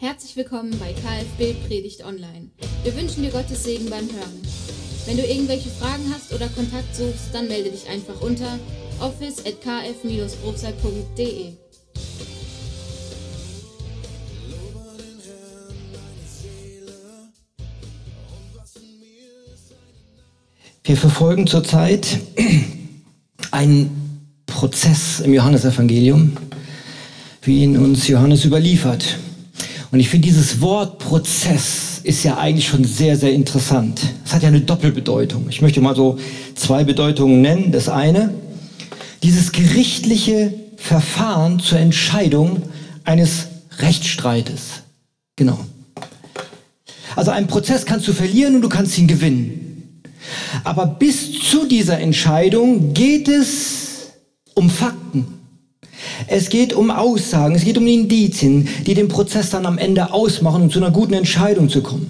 Herzlich willkommen bei KfB Predigt Online. Wir wünschen dir Gottes Segen beim Hören. Wenn du irgendwelche Fragen hast oder Kontakt suchst, dann melde dich einfach unter office@kf-brobsal.de. Wir verfolgen zurzeit einen Prozess im Johannesevangelium, wie ihn uns Johannes überliefert. Und ich finde, dieses Wort Prozess ist ja eigentlich schon sehr, sehr interessant. Es hat ja eine Doppelbedeutung. Ich möchte mal so zwei Bedeutungen nennen. Das eine, dieses gerichtliche Verfahren zur Entscheidung eines Rechtsstreites. Genau. Also einen Prozess kannst du verlieren und du kannst ihn gewinnen. Aber bis zu dieser Entscheidung geht es um Fakten. Es geht um Aussagen, es geht um Indizien, die den Prozess dann am Ende ausmachen, um zu einer guten Entscheidung zu kommen.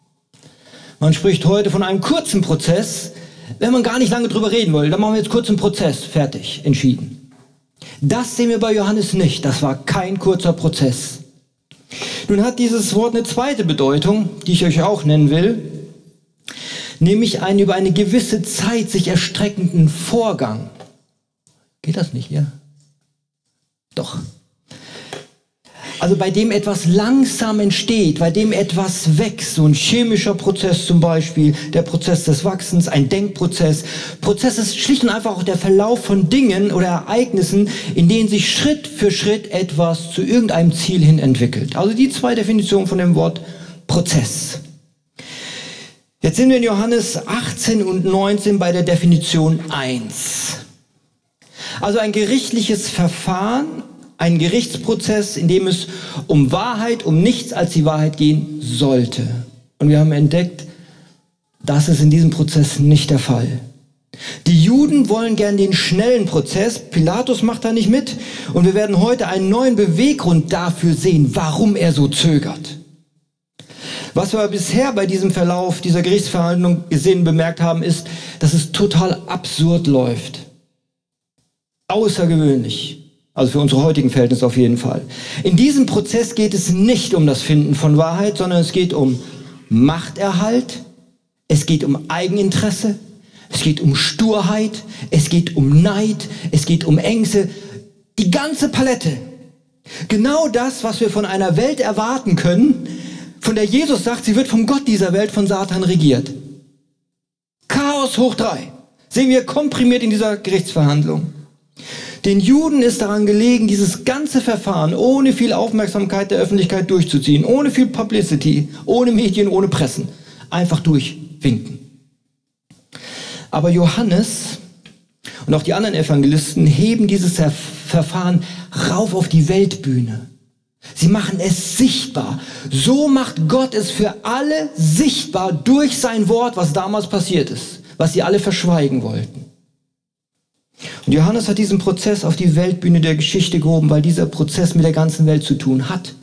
Man spricht heute von einem kurzen Prozess, wenn man gar nicht lange drüber reden will. Dann machen wir jetzt kurz einen Prozess, fertig, entschieden. Das sehen wir bei Johannes nicht, das war kein kurzer Prozess. Nun hat dieses Wort eine zweite Bedeutung, die ich euch auch nennen will, nämlich einen über eine gewisse Zeit sich erstreckenden Vorgang. Geht das nicht hier? Doch. Also bei dem etwas langsam entsteht, bei dem etwas wächst, so ein chemischer Prozess zum Beispiel, der Prozess des Wachsens, ein Denkprozess. Prozess ist schlicht und einfach auch der Verlauf von Dingen oder Ereignissen, in denen sich Schritt für Schritt etwas zu irgendeinem Ziel hin entwickelt. Also die zwei Definitionen von dem Wort Prozess. Jetzt sind wir in Johannes 18 und 19 bei der Definition 1. Also ein gerichtliches Verfahren, ein Gerichtsprozess, in dem es um Wahrheit, um nichts als die Wahrheit gehen sollte. Und wir haben entdeckt, das ist in diesem Prozess nicht der Fall. Die Juden wollen gern den schnellen Prozess, Pilatus macht da nicht mit und wir werden heute einen neuen Beweggrund dafür sehen, warum er so zögert. Was wir bisher bei diesem Verlauf dieser Gerichtsverhandlung gesehen und bemerkt haben, ist, dass es total absurd läuft. Außergewöhnlich. Also für unsere heutigen Verhältnisse auf jeden Fall. In diesem Prozess geht es nicht um das Finden von Wahrheit, sondern es geht um Machterhalt, es geht um Eigeninteresse, es geht um Sturheit, es geht um Neid, es geht um Ängste. Die ganze Palette. Genau das, was wir von einer Welt erwarten können, von der Jesus sagt, sie wird vom Gott dieser Welt, von Satan regiert. Chaos hoch 3. Sehen wir komprimiert in dieser Gerichtsverhandlung. Den Juden ist daran gelegen, dieses ganze Verfahren ohne viel Aufmerksamkeit der Öffentlichkeit durchzuziehen, ohne viel Publicity, ohne Medien, ohne Pressen. Einfach durchwinken. Aber Johannes und auch die anderen Evangelisten heben dieses Verfahren rauf auf die Weltbühne. Sie machen es sichtbar. So macht Gott es für alle sichtbar durch sein Wort, was damals passiert ist, was sie alle verschweigen wollten. Und Johannes hat diesen Prozess auf die Weltbühne der Geschichte gehoben, weil dieser Prozess mit der ganzen Welt zu tun hat.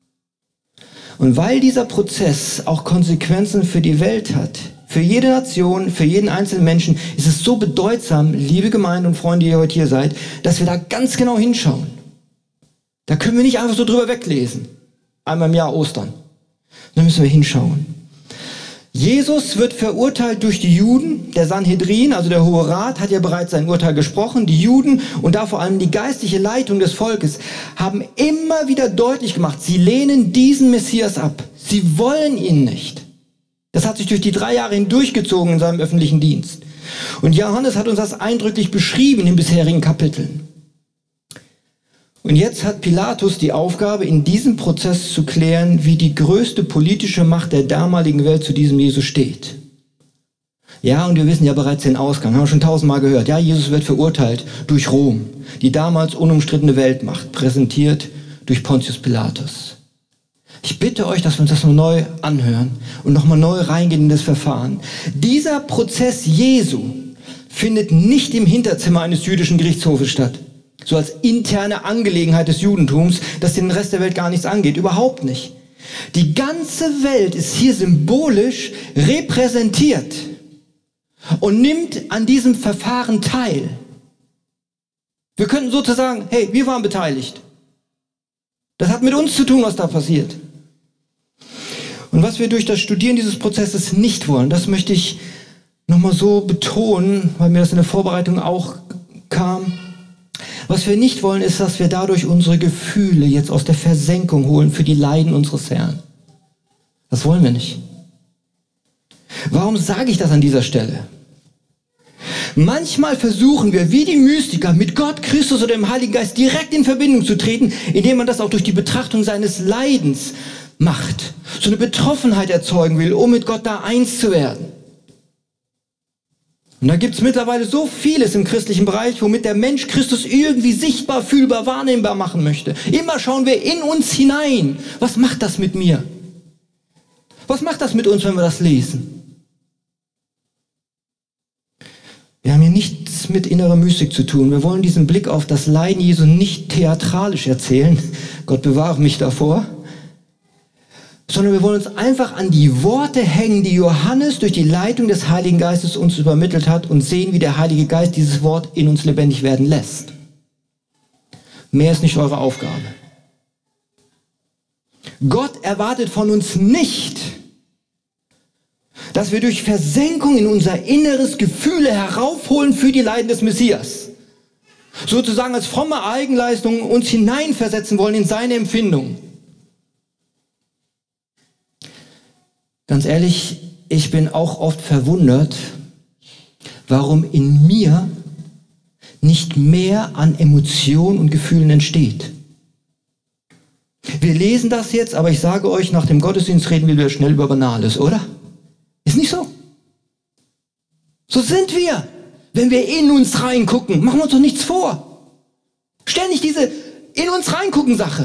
Und weil dieser Prozess auch Konsequenzen für die Welt hat, für jede Nation, für jeden einzelnen Menschen, ist es so bedeutsam, liebe Gemeinde und Freunde, die ihr heute hier seid, dass wir da ganz genau hinschauen. Da können wir nicht einfach so drüber weglesen. Einmal im Jahr Ostern. Da müssen wir hinschauen. Jesus wird verurteilt durch die Juden. Der Sanhedrin, also der Hohe Rat, hat ja bereits sein Urteil gesprochen. Die Juden und da vor allem die geistliche Leitung des Volkes haben immer wieder deutlich gemacht, sie lehnen diesen Messias ab. Sie wollen ihn nicht. Das hat sich durch die 3 Jahre hindurchgezogen in seinem öffentlichen Dienst. Und Johannes hat uns das eindrücklich beschrieben in den bisherigen Kapiteln. Und jetzt hat Pilatus die Aufgabe, in diesem Prozess zu klären, wie die größte politische Macht der damaligen Welt zu diesem Jesus steht. Ja, und wir wissen ja bereits den Ausgang, haben wir schon 1000-mal gehört. Ja, Jesus wird verurteilt durch Rom, die damals unumstrittene Weltmacht, präsentiert durch Pontius Pilatus. Ich bitte euch, dass wir uns das noch neu anhören und nochmal neu reingehen in das Verfahren. Dieser Prozess Jesu findet nicht im Hinterzimmer eines jüdischen Gerichtshofes statt. So als interne Angelegenheit des Judentums, das den Rest der Welt gar nichts angeht. Überhaupt nicht. Die ganze Welt ist hier symbolisch repräsentiert und nimmt an diesem Verfahren teil. Wir könnten sozusagen, hey, wir waren beteiligt. Das hat mit uns zu tun, was da passiert. Und was wir durch das Studieren dieses Prozesses nicht wollen, das möchte ich nochmal so betonen, weil mir das in der Vorbereitung auch kam. Was wir nicht wollen, ist, dass wir dadurch unsere Gefühle jetzt aus der Versenkung holen für die Leiden unseres Herrn. Das wollen wir nicht. Warum sage ich das an dieser Stelle? Manchmal versuchen wir, wie die Mystiker, mit Gott, Christus oder dem Heiligen Geist direkt in Verbindung zu treten, indem man das auch durch die Betrachtung seines Leidens macht. So eine Betroffenheit erzeugen will, um mit Gott da eins zu werden. Und da gibt es mittlerweile so vieles im christlichen Bereich, womit der Mensch Christus irgendwie sichtbar, fühlbar, wahrnehmbar machen möchte. Immer schauen wir in uns hinein. Was macht das mit mir? Was macht das mit uns, wenn wir das lesen? Wir haben hier nichts mit innerer Mystik zu tun. Wir wollen diesen Blick auf das Leiden Jesu nicht theatralisch erzählen. Gott bewahre mich davor. Sondern wir wollen uns einfach an die Worte hängen, die Johannes durch die Leitung des Heiligen Geistes uns übermittelt hat und sehen, wie der Heilige Geist dieses Wort in uns lebendig werden lässt. Mehr ist nicht eure Aufgabe. Gott erwartet von uns nicht, dass wir durch Versenkung in unser inneres Gefühle heraufholen für die Leiden des Messias. Sozusagen als fromme Eigenleistung uns hineinversetzen wollen in seine Empfindung. Ganz ehrlich, ich bin auch oft verwundert, warum in mir nicht mehr an Emotionen und Gefühlen entsteht. Wir lesen das jetzt, aber ich sage euch, nach dem Gottesdienst reden wir wieder schnell über Banales, oder? Ist nicht so. So sind wir. Wenn wir in uns reingucken, machen wir uns doch nichts vor. Ständig diese in uns reingucken Sache.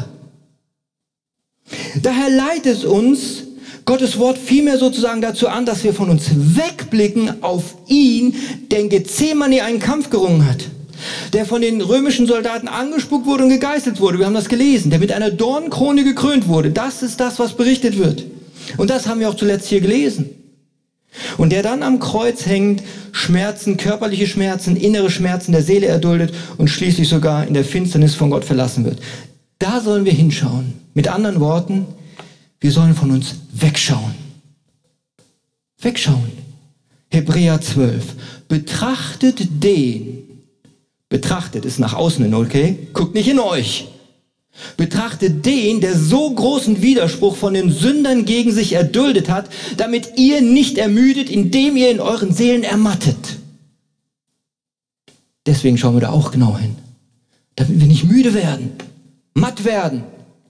Daher leitet es uns Gottes Wort vielmehr sozusagen dazu an, dass wir von uns wegblicken auf ihn, der in Gethsemane einen Kampf gerungen hat. Der von den römischen Soldaten angespuckt wurde und gegeißelt wurde. Wir haben das gelesen. Der mit einer Dornenkrone gekrönt wurde. Das ist das, was berichtet wird. Und das haben wir auch zuletzt hier gelesen. Und der dann am Kreuz hängt, Schmerzen, körperliche Schmerzen, innere Schmerzen der Seele erduldet und schließlich sogar in der Finsternis von Gott verlassen wird. Da sollen wir hinschauen. Mit anderen Worten, wir sollen von uns wegschauen. Wegschauen. Hebräer 12. Betrachtet den. Betrachtet ist nach außen hin, okay? Guckt nicht in euch. Betrachtet den, der so großen Widerspruch von den Sündern gegen sich erduldet hat, damit ihr nicht ermüdet, indem ihr in euren Seelen ermattet. Deswegen schauen wir da auch genau hin. Damit wir nicht müde werden, matt werden.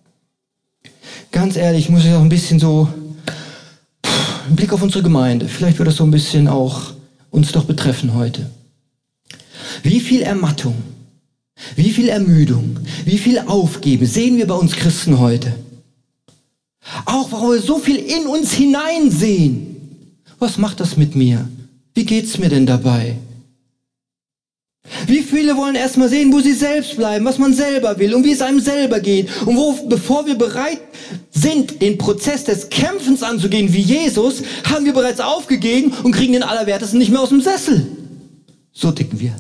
Ganz ehrlich, muss ich auch ein bisschen so einen Blick auf unsere Gemeinde. Vielleicht wird das so ein bisschen auch uns doch betreffen heute. Wie viel Ermattung, wie viel Ermüdung, wie viel Aufgeben sehen wir bei uns Christen heute? Auch weil wir so viel in uns hineinsehen. Was macht das mit mir? Wie geht's mir denn dabei? Wie viele wollen erstmal sehen, wo sie selbst bleiben, was man selber will und wie es einem selber geht. Und bevor wir bereit sind, den Prozess des Kämpfens anzugehen wie Jesus, haben wir bereits aufgegeben und kriegen den Allerwertesten nicht mehr aus dem Sessel. So ticken wir.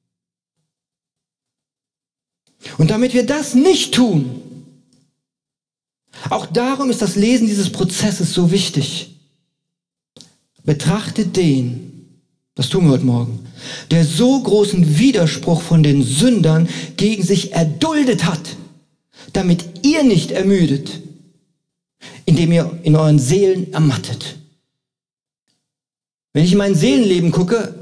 Und damit wir das nicht tun, auch darum ist das Lesen dieses Prozesses so wichtig. Betrachtet den, das tun wir heute Morgen, der so großen Widerspruch von den Sündern gegen sich erduldet hat, damit ihr nicht ermüdet, indem ihr in euren Seelen ermattet. Wenn ich in mein Seelenleben gucke,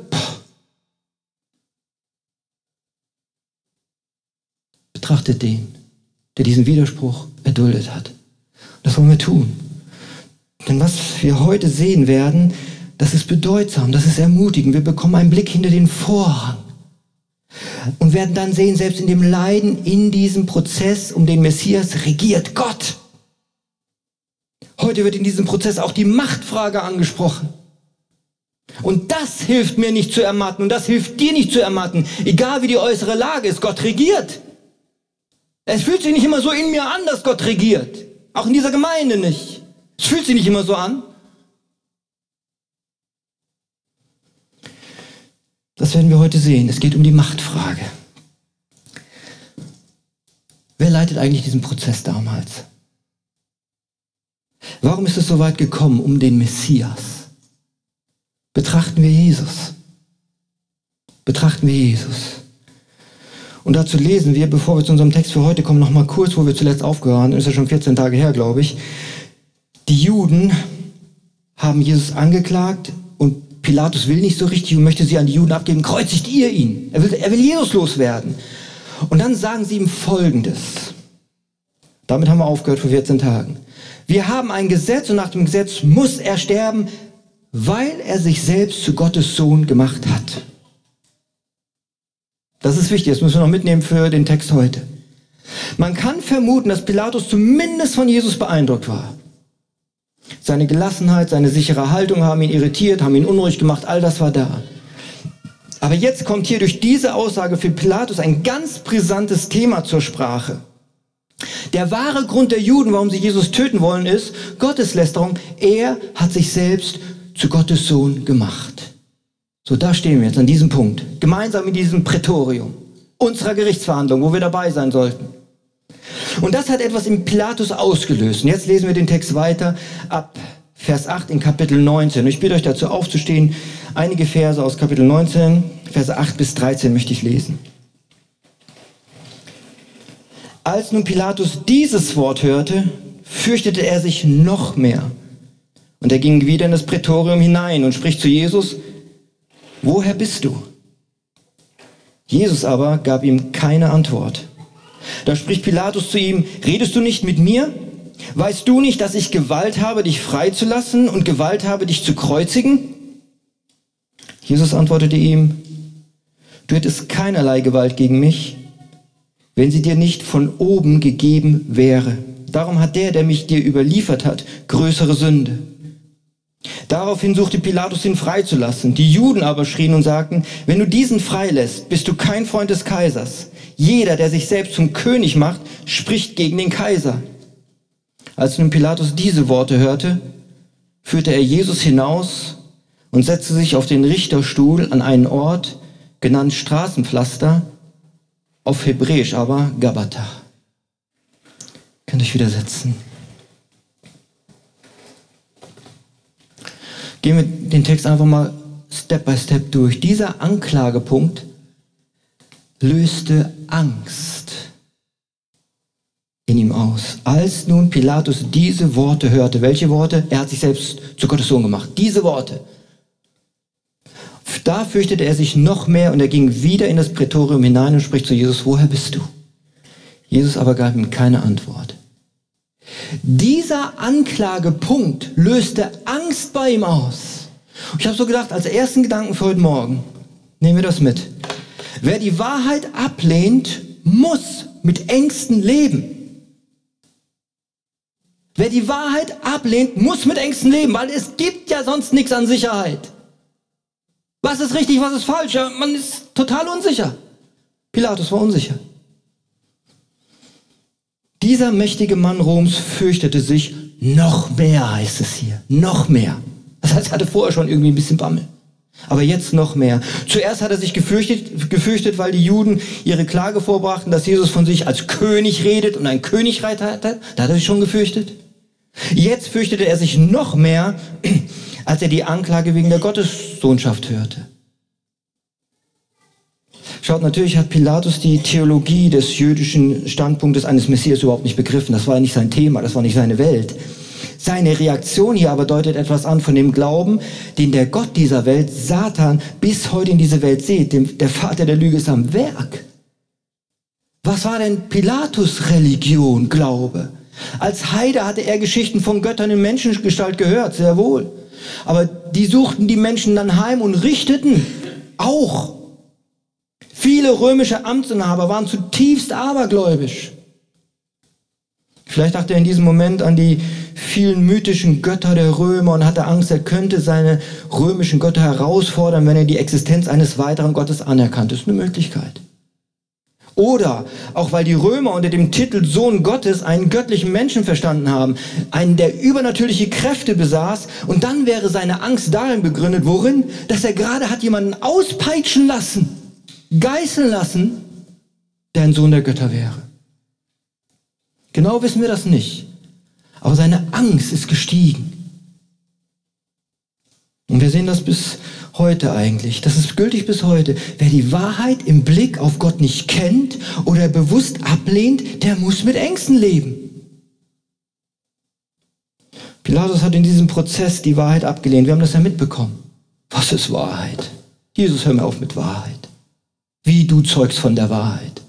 betrachtet den, der diesen Widerspruch erduldet hat. Das wollen wir tun. Denn was wir heute sehen werden, das ist bedeutsam, das ist ermutigend. Wir bekommen einen Blick hinter den Vorhang und werden dann sehen, selbst in dem Leiden, in diesem Prozess um den Messias regiert Gott. Heute wird in diesem Prozess auch die Machtfrage angesprochen. Und das hilft mir nicht zu ermatten und das hilft dir nicht zu ermatten. Egal wie die äußere Lage ist, Gott regiert. Es fühlt sich nicht immer so in mir an, dass Gott regiert. Auch in dieser Gemeinde nicht. Es fühlt sich nicht immer so an. Das werden wir heute sehen. Es geht um die Machtfrage. Wer leitet eigentlich diesen Prozess damals? Warum ist es so weit gekommen? Um den Messias. Betrachten wir Jesus. Betrachten wir Jesus. Und dazu lesen wir, bevor wir zu unserem Text für heute kommen, noch mal kurz, wo wir zuletzt aufgehört haben, ist ja schon 14 Tage her, glaube ich. Die Juden haben Jesus angeklagt und Pilatus will nicht so richtig und möchte sie an die Juden abgeben. Kreuzigt ihr ihn. Er will Jesus loswerden. Und dann sagen sie ihm Folgendes. Damit haben wir aufgehört vor 14 Tagen. Wir haben ein Gesetz und nach dem Gesetz muss er sterben, weil er sich selbst zu Gottes Sohn gemacht hat. Das ist wichtig, das müssen wir noch mitnehmen für den Text heute. Man kann vermuten, dass Pilatus zumindest von Jesus beeindruckt war. Seine Gelassenheit, seine sichere Haltung haben ihn irritiert, haben ihn unruhig gemacht, all das war da. Aber jetzt kommt hier durch diese Aussage für Pilatus ein ganz brisantes Thema zur Sprache. Der wahre Grund der Juden, warum sie Jesus töten wollen, ist Gotteslästerung. Er hat sich selbst zu Gottes Sohn gemacht. So, da stehen wir jetzt an diesem Punkt. Gemeinsam in diesem Prätorium. Unserer Gerichtsverhandlung, wo wir dabei sein sollten. Und das hat etwas in Pilatus ausgelöst. Und jetzt lesen wir den Text weiter ab Vers 8 in Kapitel 19. Und ich bitte euch dazu aufzustehen. Einige Verse aus Kapitel 19, Verse 8 bis 13 möchte ich lesen. Als nun Pilatus dieses Wort hörte, fürchtete er sich noch mehr. Und er ging wieder in das Prätorium hinein und spricht zu Jesus: Woher bist du? Jesus aber gab ihm keine Antwort. Da spricht Pilatus zu ihm: Redest du nicht mit mir? Weißt du nicht, dass ich Gewalt habe, dich freizulassen und Gewalt habe, dich zu kreuzigen? Jesus antwortete ihm: Du hättest keinerlei Gewalt gegen mich, wenn sie dir nicht von oben gegeben wäre. Darum hat der mich dir überliefert hat, größere Sünde. Daraufhin suchte Pilatus, ihn freizulassen. Die Juden aber schrien und sagten: Wenn du diesen freilässt, bist du kein Freund des Kaisers. Jeder, der sich selbst zum König macht, spricht gegen den Kaiser. Als nun Pilatus diese Worte hörte, führte er Jesus hinaus und setzte sich auf den Richterstuhl an einen Ort, genannt Straßenpflaster, auf Hebräisch aber Gabbatha. Könnt ihr euch wieder setzen. Gehen wir den Text einfach mal Step by Step durch. Dieser Anklagepunkt löste Angst in ihm aus. Als nun Pilatus diese Worte hörte, welche Worte? Er hat sich selbst zu Gottes Sohn gemacht. Diese Worte. Da fürchtete er sich noch mehr und er ging wieder in das Prätorium hinein und spricht zu Jesus: Woher bist du? Jesus aber gab ihm keine Antwort. Dieser Anklagepunkt löste Angst bei ihm aus. Und ich habe so gedacht, als ersten Gedanken für heute Morgen, nehmen wir das mit. Wer die Wahrheit ablehnt, muss mit Ängsten leben. Wer die Wahrheit ablehnt, muss mit Ängsten leben, weil es gibt ja sonst nichts an Sicherheit. Was ist richtig, was ist falsch? Ja, man ist total unsicher. Pilatus war unsicher. Dieser mächtige Mann Roms fürchtete sich noch mehr, heißt es hier. Noch mehr. Das heißt, er hatte vorher schon irgendwie ein bisschen Bammel. Aber jetzt noch mehr. Zuerst hat er sich gefürchtet, weil die Juden ihre Klage vorbrachten, dass Jesus von sich als König redet und ein Königreich hat. Da hat er sich schon gefürchtet. Jetzt fürchtete er sich noch mehr, als er die Anklage wegen der Gottessohnschaft hörte. Schaut, natürlich hat Pilatus die Theologie des jüdischen Standpunktes eines Messias überhaupt nicht begriffen. Das war nicht sein Thema, das war nicht seine Welt. Seine Reaktion hier aber deutet etwas an von dem Glauben, den der Gott dieser Welt, Satan, bis heute in diese Welt sieht. Der Vater der Lüge ist am Werk. Was war denn Pilatus' Religion, Glaube? Als Heide hatte er Geschichten von Göttern in Menschengestalt gehört, sehr wohl. Aber die suchten die Menschen dann heim und richteten auch. Viele römische Amtsinhaber waren zutiefst abergläubisch. Vielleicht dachte er in diesem Moment an die vielen mythischen Götter der Römer und hatte Angst, er könnte seine römischen Götter herausfordern, wenn er die Existenz eines weiteren Gottes anerkannt. Das ist eine Möglichkeit. Oder auch weil die Römer unter dem Titel Sohn Gottes einen göttlichen Menschen verstanden haben, einen, der übernatürliche Kräfte besaß, und dann wäre seine Angst darin begründet, worin? Dass er gerade hat jemanden auspeitschen lassen, geißeln lassen, der ein Sohn der Götter wäre. Genau wissen wir das nicht. Aber seine Angst ist gestiegen. Und wir sehen das bis heute eigentlich. Das ist gültig bis heute. Wer die Wahrheit im Blick auf Gott nicht kennt oder bewusst ablehnt, der muss mit Ängsten leben. Pilatus hat in diesem Prozess die Wahrheit abgelehnt. Wir haben das ja mitbekommen. Was ist Wahrheit? Jesus, hör mir auf mit Wahrheit. Wie du zeugst von der Wahrheit.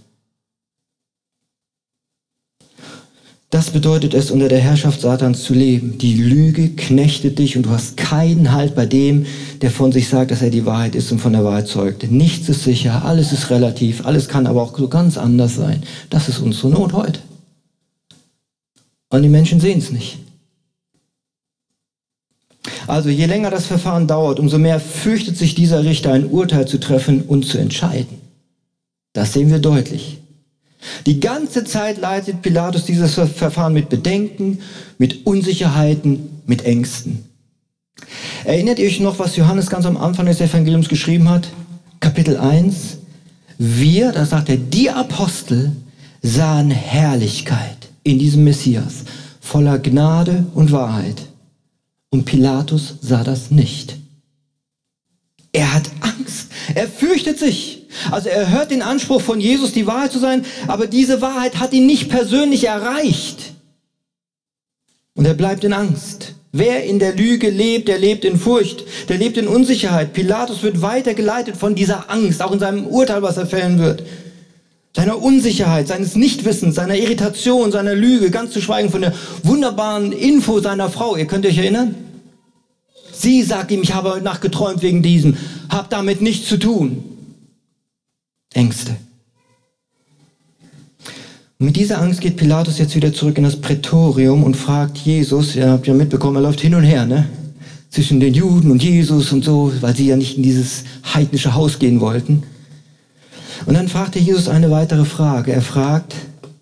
Das bedeutet es, unter der Herrschaft Satans zu leben. Die Lüge knechtet dich und du hast keinen Halt bei dem, der von sich sagt, dass er die Wahrheit ist und von der Wahrheit zeugt. Nichts ist sicher, alles ist relativ, alles kann aber auch so ganz anders sein. Das ist unsere Not heute. Und die Menschen sehen es nicht. Also je länger das Verfahren dauert, umso mehr fürchtet sich dieser Richter, ein Urteil zu treffen und zu entscheiden. Das sehen wir deutlich. Die ganze Zeit leitet Pilatus dieses Verfahren mit Bedenken, mit Unsicherheiten, mit Ängsten. Erinnert ihr euch noch, was Johannes ganz am Anfang des Evangeliums geschrieben hat? Kapitel 1. Wir, da sagt er, die Apostel sahen Herrlichkeit in diesem Messias, voller Gnade und Wahrheit. Und Pilatus sah das nicht. Er hat Angst. Er fürchtet sich. Also er hört den Anspruch von Jesus, die Wahrheit zu sein, aber diese Wahrheit hat ihn nicht persönlich erreicht. Und er bleibt in Angst. Wer in der Lüge lebt, der lebt in Furcht, der lebt in Unsicherheit. Pilatus wird weitergeleitet von dieser Angst, auch in seinem Urteil, was er fällen wird. Seiner Unsicherheit, seines Nichtwissens, seiner Irritation, seiner Lüge, ganz zu schweigen von der wunderbaren Info seiner Frau. Ihr könnt euch erinnern? Sie sagt ihm, ich habe heute Nacht geträumt wegen diesem. Hab damit nichts zu tun. Ängste. Und mit dieser Angst geht Pilatus jetzt wieder zurück in das Prätorium und fragt Jesus, ihr habt ja mitbekommen, er läuft hin und her, ne? Zwischen den Juden und Jesus und so, weil sie ja nicht in dieses heidnische Haus gehen wollten. Und dann fragt er Jesus eine weitere Frage. Er fragt,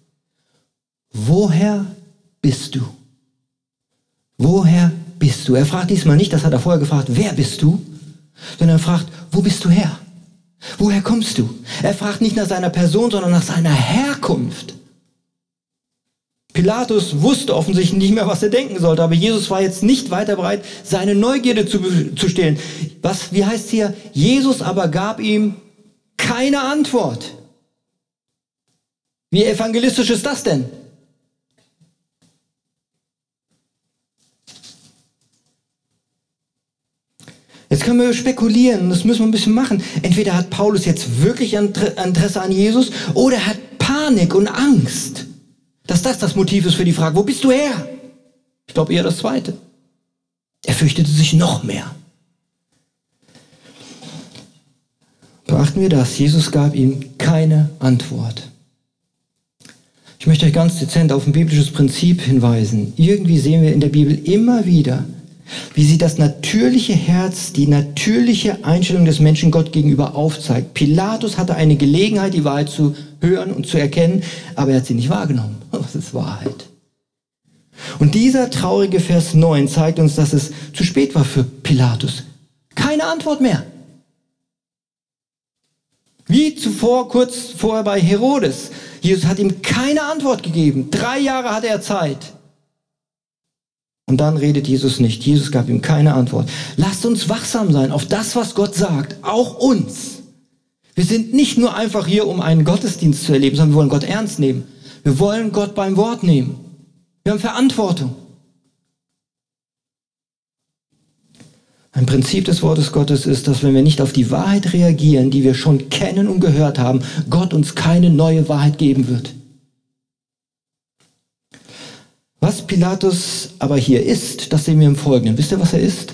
woher bist du? Woher bist du? Er fragt diesmal nicht, das hat er vorher gefragt, wer bist du? Sondern er fragt, wo bist du her? Woher kommst du? Er fragt nicht nach seiner Person, sondern nach seiner Herkunft. Pilatus wusste offensichtlich nicht mehr, was er denken sollte, aber Jesus war jetzt nicht weiter bereit, seine Neugierde zu stillen. Wie heißt hier? Jesus aber gab ihm keine Antwort. Wie evangelistisch ist das denn? Jetzt können wir spekulieren, das müssen wir ein bisschen machen. Entweder hat Paulus jetzt wirklich Interesse an Jesus oder er hat Panik und Angst, dass das Motiv ist für die Frage, wo bist du her? Ich glaube eher das Zweite. Er fürchtete sich noch mehr. Beachten wir das, Jesus gab ihm keine Antwort. Ich möchte euch ganz dezent auf ein biblisches Prinzip hinweisen. Irgendwie sehen wir in der Bibel immer wieder, wie sie das natürliche Herz, die natürliche Einstellung des Menschen Gott gegenüber aufzeigt. Pilatus hatte eine Gelegenheit, die Wahrheit zu hören und zu erkennen, aber er hat sie nicht wahrgenommen. Was ist Wahrheit? Und dieser traurige Vers 9 zeigt uns, dass es zu spät war für Pilatus. Keine Antwort mehr. Wie zuvor, kurz vorher bei Herodes. Jesus hat ihm keine Antwort gegeben. 3 Jahre hatte er Zeit. Und dann redet Jesus nicht. Jesus gab ihm keine Antwort. Lasst uns wachsam sein auf das, was Gott sagt. Auch uns. Wir sind nicht nur einfach hier, um einen Gottesdienst zu erleben, sondern wir wollen Gott ernst nehmen. Wir wollen Gott beim Wort nehmen. Wir haben Verantwortung. Ein Prinzip des Wortes Gottes ist, dass wenn wir nicht auf die Wahrheit reagieren, die wir schon kennen und gehört haben, Gott uns keine neue Wahrheit geben wird. Was Pilatus aber hier ist, das sehen wir im Folgenden. Wisst ihr, was er ist?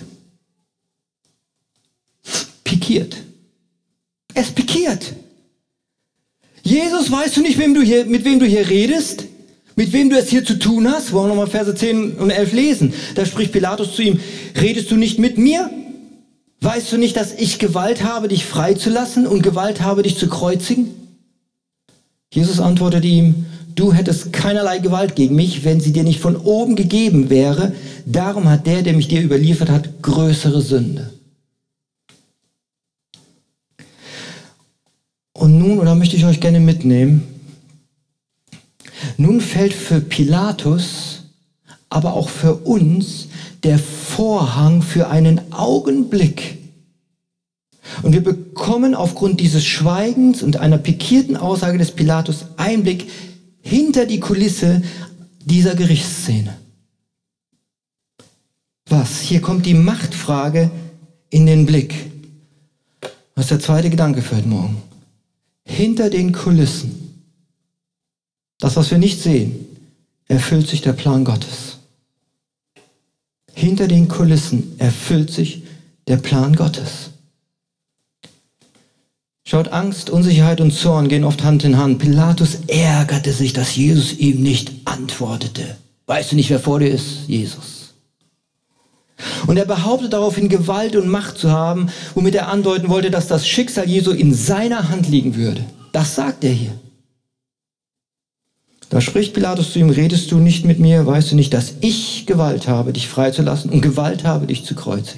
Pikiert. Er ist pikiert. Jesus, weißt du nicht, mit wem du hier redest? Mit wem du es hier zu tun hast? Wollen wir nochmal Verse 10 und 11 lesen. Da spricht Pilatus zu ihm, redest du nicht mit mir? Weißt du nicht, dass ich Gewalt habe, dich freizulassen und Gewalt habe, dich zu kreuzigen? Jesus antwortete ihm, du hättest keinerlei Gewalt gegen mich, wenn sie dir nicht von oben gegeben wäre. Darum hat der mich dir überliefert hat, größere Sünde. Und nun, oder möchte ich euch gerne mitnehmen, nun fällt für Pilatus aber auch für uns der Vorhang für einen Augenblick. Und wir bekommen aufgrund dieses Schweigens und einer pikierten Aussage des Pilatus Einblick hinter die Kulisse dieser Gerichtsszene. Was? Hier kommt die Machtfrage in den Blick. Was ist der zweite Gedanke für heute Morgen? Hinter den Kulissen, das, was wir nicht sehen, erfüllt sich der Plan Gottes. Hinter den Kulissen erfüllt sich der Plan Gottes. Schaut, Angst, Unsicherheit und Zorn gehen oft Hand in Hand. Pilatus ärgerte sich, dass Jesus ihm nicht antwortete. Weißt du nicht, wer vor dir ist? Jesus. Und er behauptet daraufhin, Gewalt und Macht zu haben, womit er andeuten wollte, dass das Schicksal Jesu in seiner Hand liegen würde. Das sagt er hier. Da spricht Pilatus zu ihm, redest du nicht mit mir? Weißt du nicht, dass ich Gewalt habe, dich freizulassen und Gewalt habe, dich zu kreuzigen?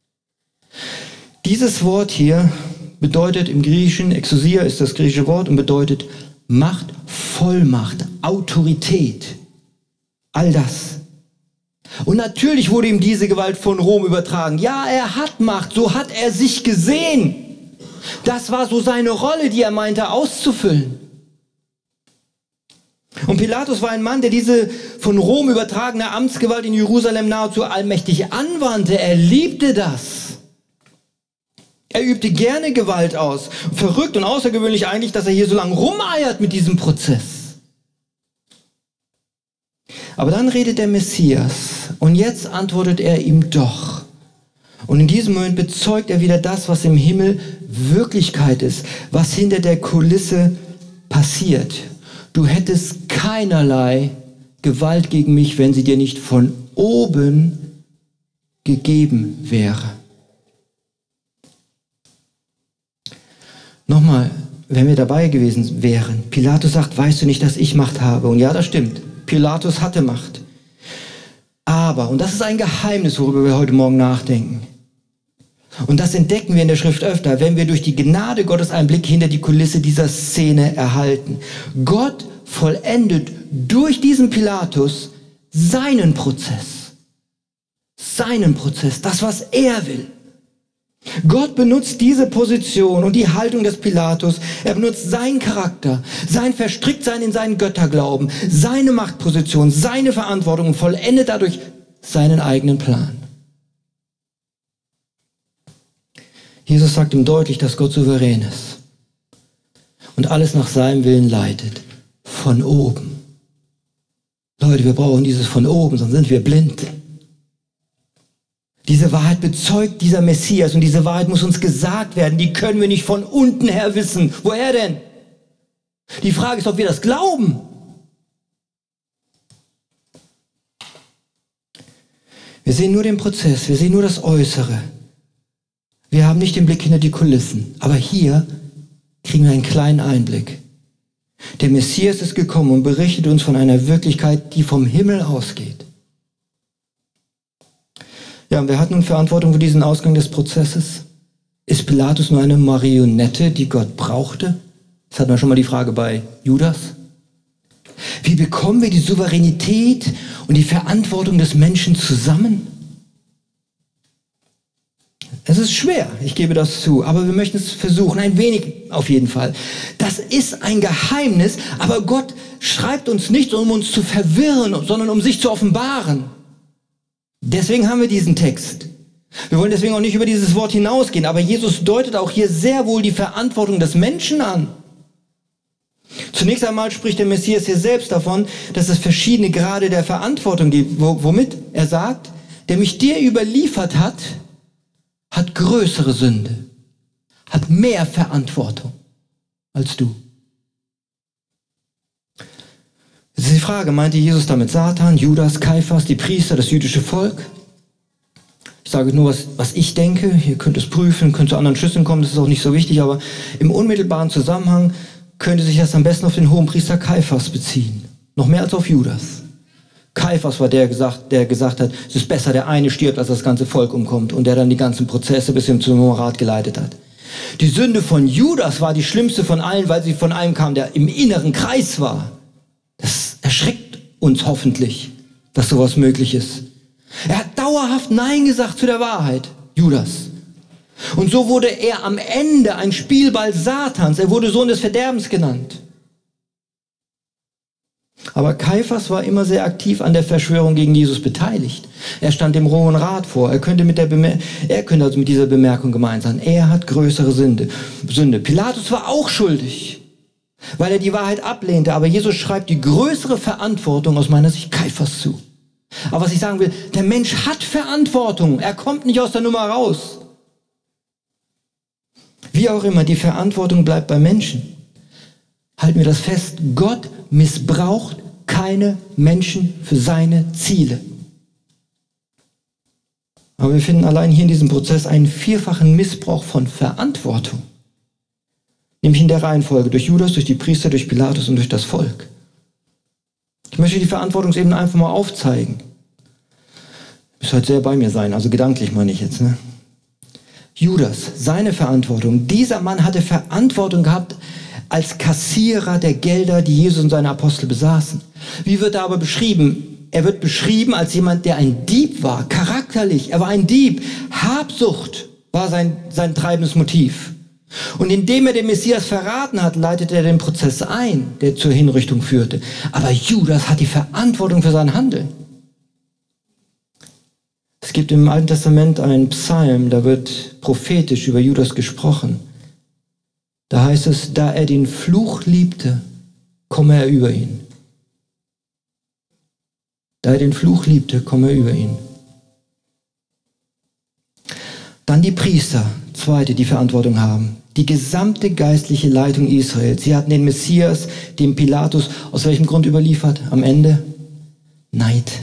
Dieses Wort hier bedeutet im Griechischen, Exousia ist das griechische Wort und bedeutet Macht, Vollmacht, Autorität. All das. Und natürlich wurde ihm diese Gewalt von Rom übertragen. Ja, er hat Macht, so hat er sich gesehen. Das war so seine Rolle, die er meinte auszufüllen. Und Pilatus war ein Mann, der diese von Rom übertragene Amtsgewalt in Jerusalem nahezu allmächtig anwandte. Er liebte das. Er übte gerne Gewalt aus. Verrückt und außergewöhnlich eigentlich, dass er hier so lange rumeiert mit diesem Prozess. Aber dann redet der Messias und jetzt antwortet er ihm doch. Und in diesem Moment bezeugt er wieder das, was im Himmel Wirklichkeit ist, was hinter der Kulisse passiert. Du hättest keinerlei Gewalt gegen mich, wenn sie dir nicht von oben gegeben wäre. Nochmal, wenn wir dabei gewesen wären, Pilatus sagt, weißt du nicht, dass ich Macht habe? Und ja, das stimmt, Pilatus hatte Macht. Aber, und das ist ein Geheimnis, worüber wir heute Morgen nachdenken, und das entdecken wir in der Schrift öfter, wenn wir durch die Gnade Gottes einen Blick hinter die Kulisse dieser Szene erhalten. Gott vollendet durch diesen Pilatus seinen Prozess. Seinen Prozess, das, was er will. Gott benutzt diese Position und die Haltung des Pilatus. Er benutzt seinen Charakter, sein Verstricktsein in seinen Götterglauben, seine Machtposition, seine Verantwortung und vollendet dadurch seinen eigenen Plan. Jesus sagt ihm deutlich, dass Gott souverän ist und alles nach seinem Willen leitet. Von oben. Leute, wir brauchen dieses von oben, sonst sind wir blind. Diese Wahrheit bezeugt dieser Messias und diese Wahrheit muss uns gesagt werden. Die können wir nicht von unten her wissen. Woher denn? Die Frage ist, ob wir das glauben. Wir sehen nur den Prozess, wir sehen nur das Äußere. Wir haben nicht den Blick hinter die Kulissen. Aber hier kriegen wir einen kleinen Einblick. Der Messias ist gekommen und berichtet uns von einer Wirklichkeit, die vom Himmel ausgeht. Ja, und wer hat nun Verantwortung für diesen Ausgang des Prozesses? Ist Pilatus nur eine Marionette, die Gott brauchte? Das hatten wir schon mal die Frage bei Judas. Wie bekommen wir die Souveränität und die Verantwortung des Menschen zusammen? Es ist schwer, ich gebe das zu, aber wir möchten es versuchen, ein wenig auf jeden Fall. Das ist ein Geheimnis, aber Gott schreibt uns nicht, um uns zu verwirren, sondern um sich zu offenbaren. Deswegen haben wir diesen Text. Wir wollen deswegen auch nicht über dieses Wort hinausgehen, aber Jesus deutet auch hier sehr wohl die Verantwortung des Menschen an. Zunächst einmal spricht der Messias hier selbst davon, dass es verschiedene Grade der Verantwortung gibt. Womit? Er sagt, der mich dir überliefert hat, hat größere Sünde, hat mehr Verantwortung als du. Jetzt ist die Frage, meinte Jesus damit Satan, Judas, Kaiphas, die Priester, das jüdische Volk? Ich sage nur, was ich denke. Ihr könnt es prüfen, könnt zu anderen Schlüssen kommen, das ist auch nicht so wichtig, aber im unmittelbaren Zusammenhang könnte sich das am besten auf den Hohenpriester Kaiphas beziehen. Noch mehr als auf Judas. Kaiphas war der gesagt hat, es ist besser, der eine stirbt, als das ganze Volk umkommt und der dann die ganzen Prozesse bis hin zum Hoherat geleitet hat. Die Sünde von Judas war die schlimmste von allen, weil sie von einem kam, der im inneren Kreis war. Das erschreckt uns hoffentlich. dass sowas möglich ist. Er hat dauerhaft Nein gesagt zu der Wahrheit, Judas. Und so wurde er am Ende ein Spielball Satans. Er wurde Sohn des Verderbens genannt. Aber Kaiphas war immer sehr aktiv an der Verschwörung gegen Jesus beteiligt. Er stand dem Hohen Rat vor. Er könnte also mit dieser Bemerkung gemeint sein. Er hat größere Sünde. Pilatus war auch schuldig, weil er die Wahrheit ablehnte. Aber Jesus schreibt die größere Verantwortung aus meiner Sicht Kaiphas zu. Aber was ich sagen will, der Mensch hat Verantwortung. Er kommt nicht aus der Nummer raus. Wie auch immer, die Verantwortung bleibt bei Menschen. Halten wir das fest, Gott missbraucht keine Menschen für seine Ziele. Aber wir finden allein hier in diesem Prozess einen vierfachen Missbrauch von Verantwortung. Nämlich in der Reihenfolge, durch Judas, durch die Priester, durch Pilatus und durch das Volk. Ich möchte die Verantwortungsebene einfach mal aufzeigen. Du müsst heute sehr bei mir sein, also gedanklich meine ich jetzt, ne? Judas, seine Verantwortung. Dieser Mann hatte Verantwortung gehabt als Kassierer der Gelder, die Jesus und seine Apostel besaßen. Wie wird er aber beschrieben? Er wird beschrieben als jemand, der ein Dieb war, charakterlich. Er war ein Dieb. Habsucht war sein treibendes Motiv. Und indem er den Messias verraten hat, leitete er den Prozess ein, der zur Hinrichtung führte. Aber Judas hat die Verantwortung für sein Handeln. Es gibt im Alten Testament einen Psalm, da wird prophetisch über Judas gesprochen. Da heißt es, da er den Fluch liebte, komme er über ihn. Da er den Fluch liebte, komme er über ihn. Dann die Priester, zweite, die Verantwortung haben. Die gesamte geistliche Leitung Israels. Sie hatten den Messias, dem Pilatus, aus welchem Grund überliefert? Am Ende Neid.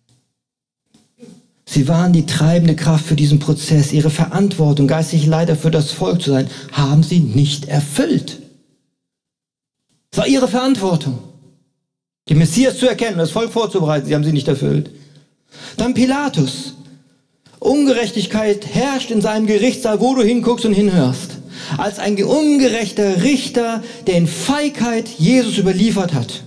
Sie waren die treibende Kraft für diesen Prozess. Ihre Verantwortung, geistliche Leiter für das Volk zu sein, haben sie nicht erfüllt. Es war ihre Verantwortung, den Messias zu erkennen, das Volk vorzubereiten. Sie haben sie nicht erfüllt. Dann Pilatus. Ungerechtigkeit herrscht in seinem Gerichtssaal, wo du hinguckst und hinhörst. Als ein ungerechter Richter, der in Feigheit Jesus überliefert hat.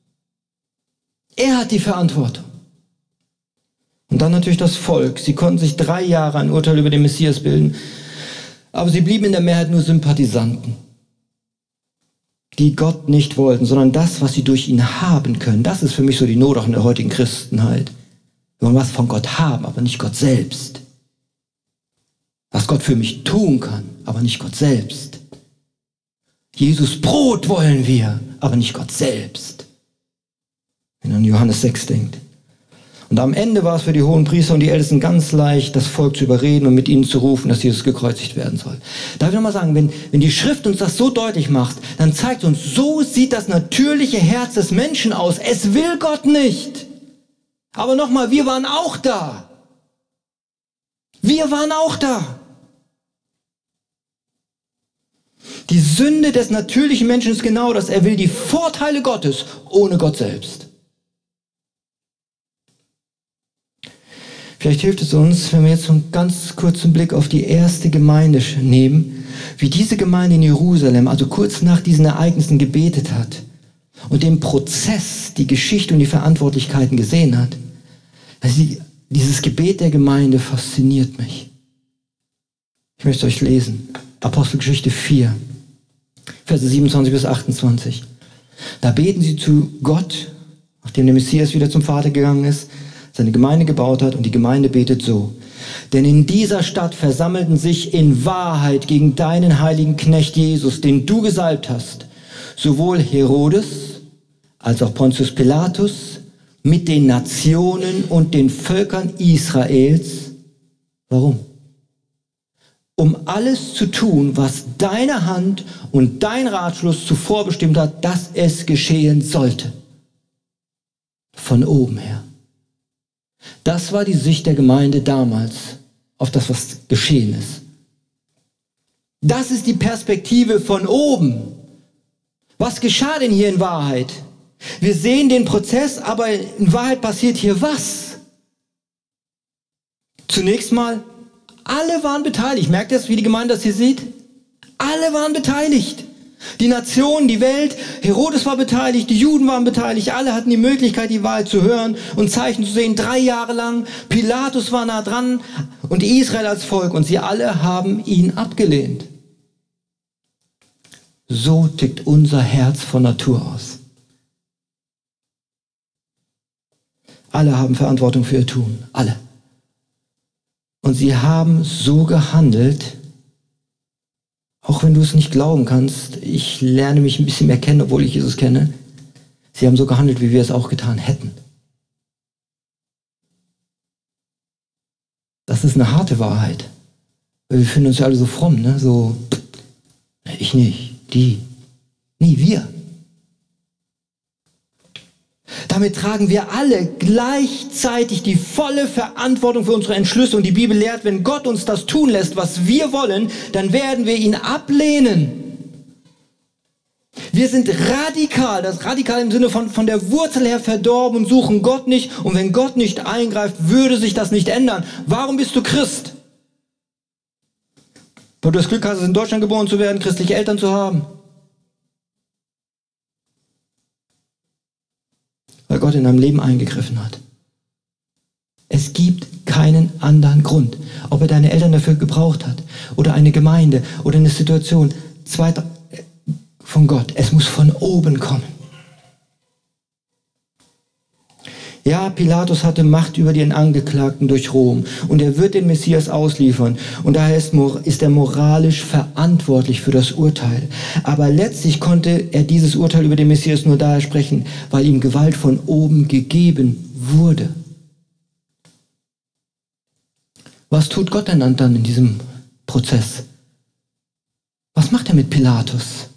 Er hat die Verantwortung. Und dann natürlich das Volk. Sie konnten sich 3 Jahre ein Urteil über den Messias bilden, aber sie blieben in der Mehrheit nur Sympathisanten, die Gott nicht wollten, sondern das, was sie durch ihn haben können. Das ist für mich so die Not auch in der heutigen Christenheit. Wir wollen was von Gott haben, aber nicht Gott selbst. Was Gott für mich tun kann, aber nicht Gott selbst. Jesus Brot wollen wir, aber nicht Gott selbst. Wenn man an Johannes 6 denkt. Und am Ende war es für die hohen Priester und die Ältesten ganz leicht, das Volk zu überreden und mit ihnen zu rufen, dass Jesus gekreuzigt werden soll. Darf ich nochmal sagen, wenn die Schrift uns das so deutlich macht, dann zeigt uns, so sieht das natürliche Herz des Menschen aus. Es will Gott nicht. Aber nochmal, wir waren auch da. Wir waren auch da. Die Sünde des natürlichen Menschen ist genau das. Er will die Vorteile Gottes ohne Gott selbst. Vielleicht hilft es uns, wenn wir jetzt einen ganz kurzen Blick auf die erste Gemeinde nehmen, wie diese Gemeinde in Jerusalem, also kurz nach diesen Ereignissen gebetet hat und den Prozess, die Geschichte und die Verantwortlichkeiten gesehen hat. Also dieses Gebet der Gemeinde fasziniert mich. Ich möchte es euch lesen. Apostelgeschichte 4, Verse 27 bis 28. Da beten sie zu Gott, nachdem der Messias wieder zum Vater gegangen ist, seine Gemeinde gebaut hat, und die Gemeinde betet so: Denn in dieser Stadt versammelten sich in Wahrheit gegen deinen heiligen Knecht Jesus, den du gesalbt hast, sowohl Herodes als auch Pontius Pilatus mit den Nationen und den Völkern Israels. Warum? Um alles zu tun, was deine Hand und dein Ratschluss zuvor bestimmt hat, dass es geschehen sollte. Von oben her. Das war die Sicht der Gemeinde damals auf das, was geschehen ist. Das ist die Perspektive von oben. Was geschah denn hier in Wahrheit? Wir sehen den Prozess, aber in Wahrheit passiert hier was? Zunächst mal, alle waren beteiligt. Merkt ihr das, wie die Gemeinde das hier sieht? Alle waren beteiligt. Die Nation, die Welt, Herodes war beteiligt, die Juden waren beteiligt, alle hatten die Möglichkeit, die Wahrheit zu hören und Zeichen zu sehen, 3 Jahre lang. Pilatus war nah dran und Israel als Volk und sie alle haben ihn abgelehnt. So tickt unser Herz von Natur aus. Alle haben Verantwortung für ihr Tun, alle. Und sie haben so gehandelt, auch wenn du es nicht glauben kannst, ich lerne mich ein bisschen mehr kennen, obwohl ich Jesus kenne. Sie haben so gehandelt, wie wir es auch getan hätten. Das ist eine harte Wahrheit. Weil wir finden uns ja alle so fromm, ne? So, ich nicht, die, nie wir. Damit tragen wir alle gleichzeitig die volle Verantwortung für unsere Entschlüsse. Und die Bibel lehrt, wenn Gott uns das tun lässt, was wir wollen, dann werden wir ihn ablehnen. Wir sind radikal, das radikal im Sinne von der Wurzel her verdorben und suchen Gott nicht. Und wenn Gott nicht eingreift, würde sich das nicht ändern. Warum bist du Christ? Weil du das Glück hast, in Deutschland geboren zu werden, christliche Eltern zu haben. Weil Gott in deinem Leben eingegriffen hat. Es gibt keinen anderen Grund, ob er deine Eltern dafür gebraucht hat oder eine Gemeinde oder eine Situation. Zweiter von Gott. Es muss von oben kommen. Ja, Pilatus hatte Macht über den Angeklagten durch Rom und er wird den Messias ausliefern und daher ist er moralisch verantwortlich für das Urteil. Aber letztlich konnte er dieses Urteil über den Messias nur daher sprechen, weil ihm Gewalt von oben gegeben wurde. Was tut Gott denn dann in diesem Prozess? Was macht er mit Pilatus?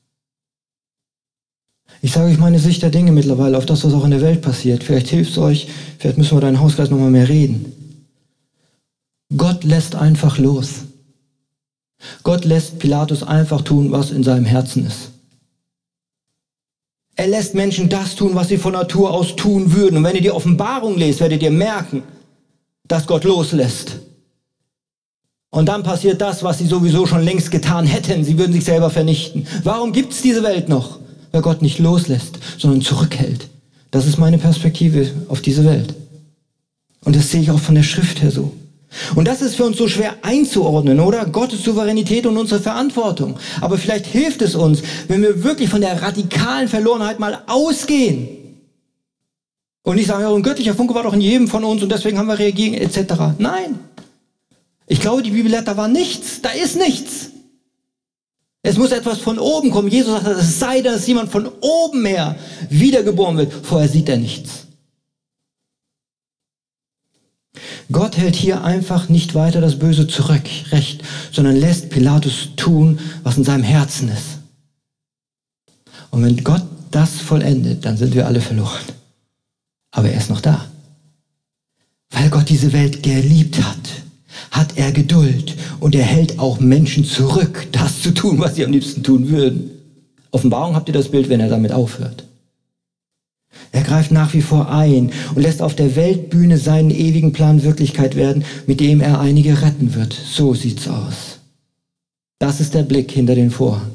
Ich sage euch meine Sicht der Dinge mittlerweile auf das, was auch in der Welt passiert. Vielleicht hilft es euch, vielleicht müssen wir da in Hauskreis nochmal mehr reden. Gott lässt einfach los. Gott lässt Pilatus einfach tun, was in seinem Herzen ist. Er lässt Menschen das tun, was sie von Natur aus tun würden. Und wenn ihr die Offenbarung lest, werdet ihr merken, dass Gott loslässt. Und dann passiert das, was sie sowieso schon längst getan hätten. Sie würden sich selber vernichten. Warum gibt es diese Welt noch? Weil Gott nicht loslässt, sondern zurückhält. Das ist meine Perspektive auf diese Welt. Und das sehe ich auch von der Schrift her so. Und das ist für uns so schwer einzuordnen, oder? Gottes Souveränität und unsere Verantwortung. Aber vielleicht hilft es uns, wenn wir wirklich von der radikalen Verlorenheit mal ausgehen. Und nicht sagen, ja, ein göttlicher Funke war doch in jedem von uns und deswegen haben wir reagiert, etc. Nein. Ich glaube, die Bibel lehrt, da war nichts. Da ist nichts. Es muss etwas von oben kommen. Jesus sagt, es sei denn, dass jemand von oben her wiedergeboren wird. Vorher sieht er nichts. Gott hält hier einfach nicht weiter das Böse zurück, recht, sondern lässt Pilatus tun, was in seinem Herzen ist. Und wenn Gott das vollendet, dann sind wir alle verloren. Aber er ist noch da. Weil Gott diese Welt geliebt hat er Geduld und er hält auch Menschen zurück, das zu tun, was sie am liebsten tun würden. Offenbarung habt ihr das Bild, wenn er damit aufhört. Er greift nach wie vor ein und lässt auf der Weltbühne seinen ewigen Plan Wirklichkeit werden, mit dem er einige retten wird. So sieht's aus. Das ist der Blick hinter den Vorhang.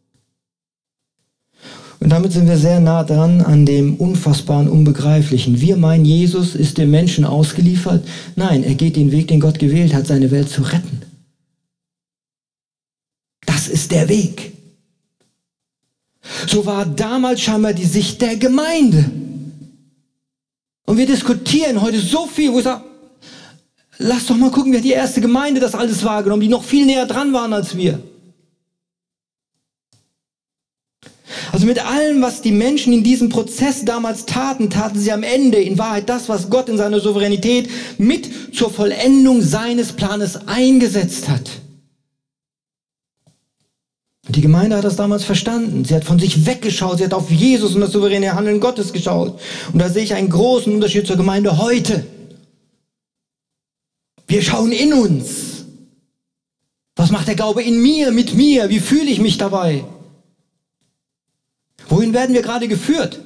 Und damit sind wir sehr nah dran an dem Unfassbaren, Unbegreiflichen. Wir meinen, Jesus ist dem Menschen ausgeliefert. Nein, er geht den Weg, den Gott gewählt hat, seine Welt zu retten. Das ist der Weg. So war damals scheinbar die Sicht der Gemeinde. Und wir diskutieren heute so viel, wo ich sage, lass doch mal gucken, wie hat die erste Gemeinde das alles wahrgenommen, die noch viel näher dran waren als wir. Also mit allem, was die Menschen in diesem Prozess damals taten, taten sie am Ende in Wahrheit das, was Gott in seiner Souveränität mit zur Vollendung seines Planes eingesetzt hat. Und die Gemeinde hat das damals verstanden. Sie hat von sich weggeschaut, sie hat auf Jesus und das souveräne Handeln Gottes geschaut. Und da sehe ich einen großen Unterschied zur Gemeinde heute. Wir schauen in uns. Was macht der Glaube in mir, mit mir? Wie fühle ich mich dabei? Wohin werden wir gerade geführt?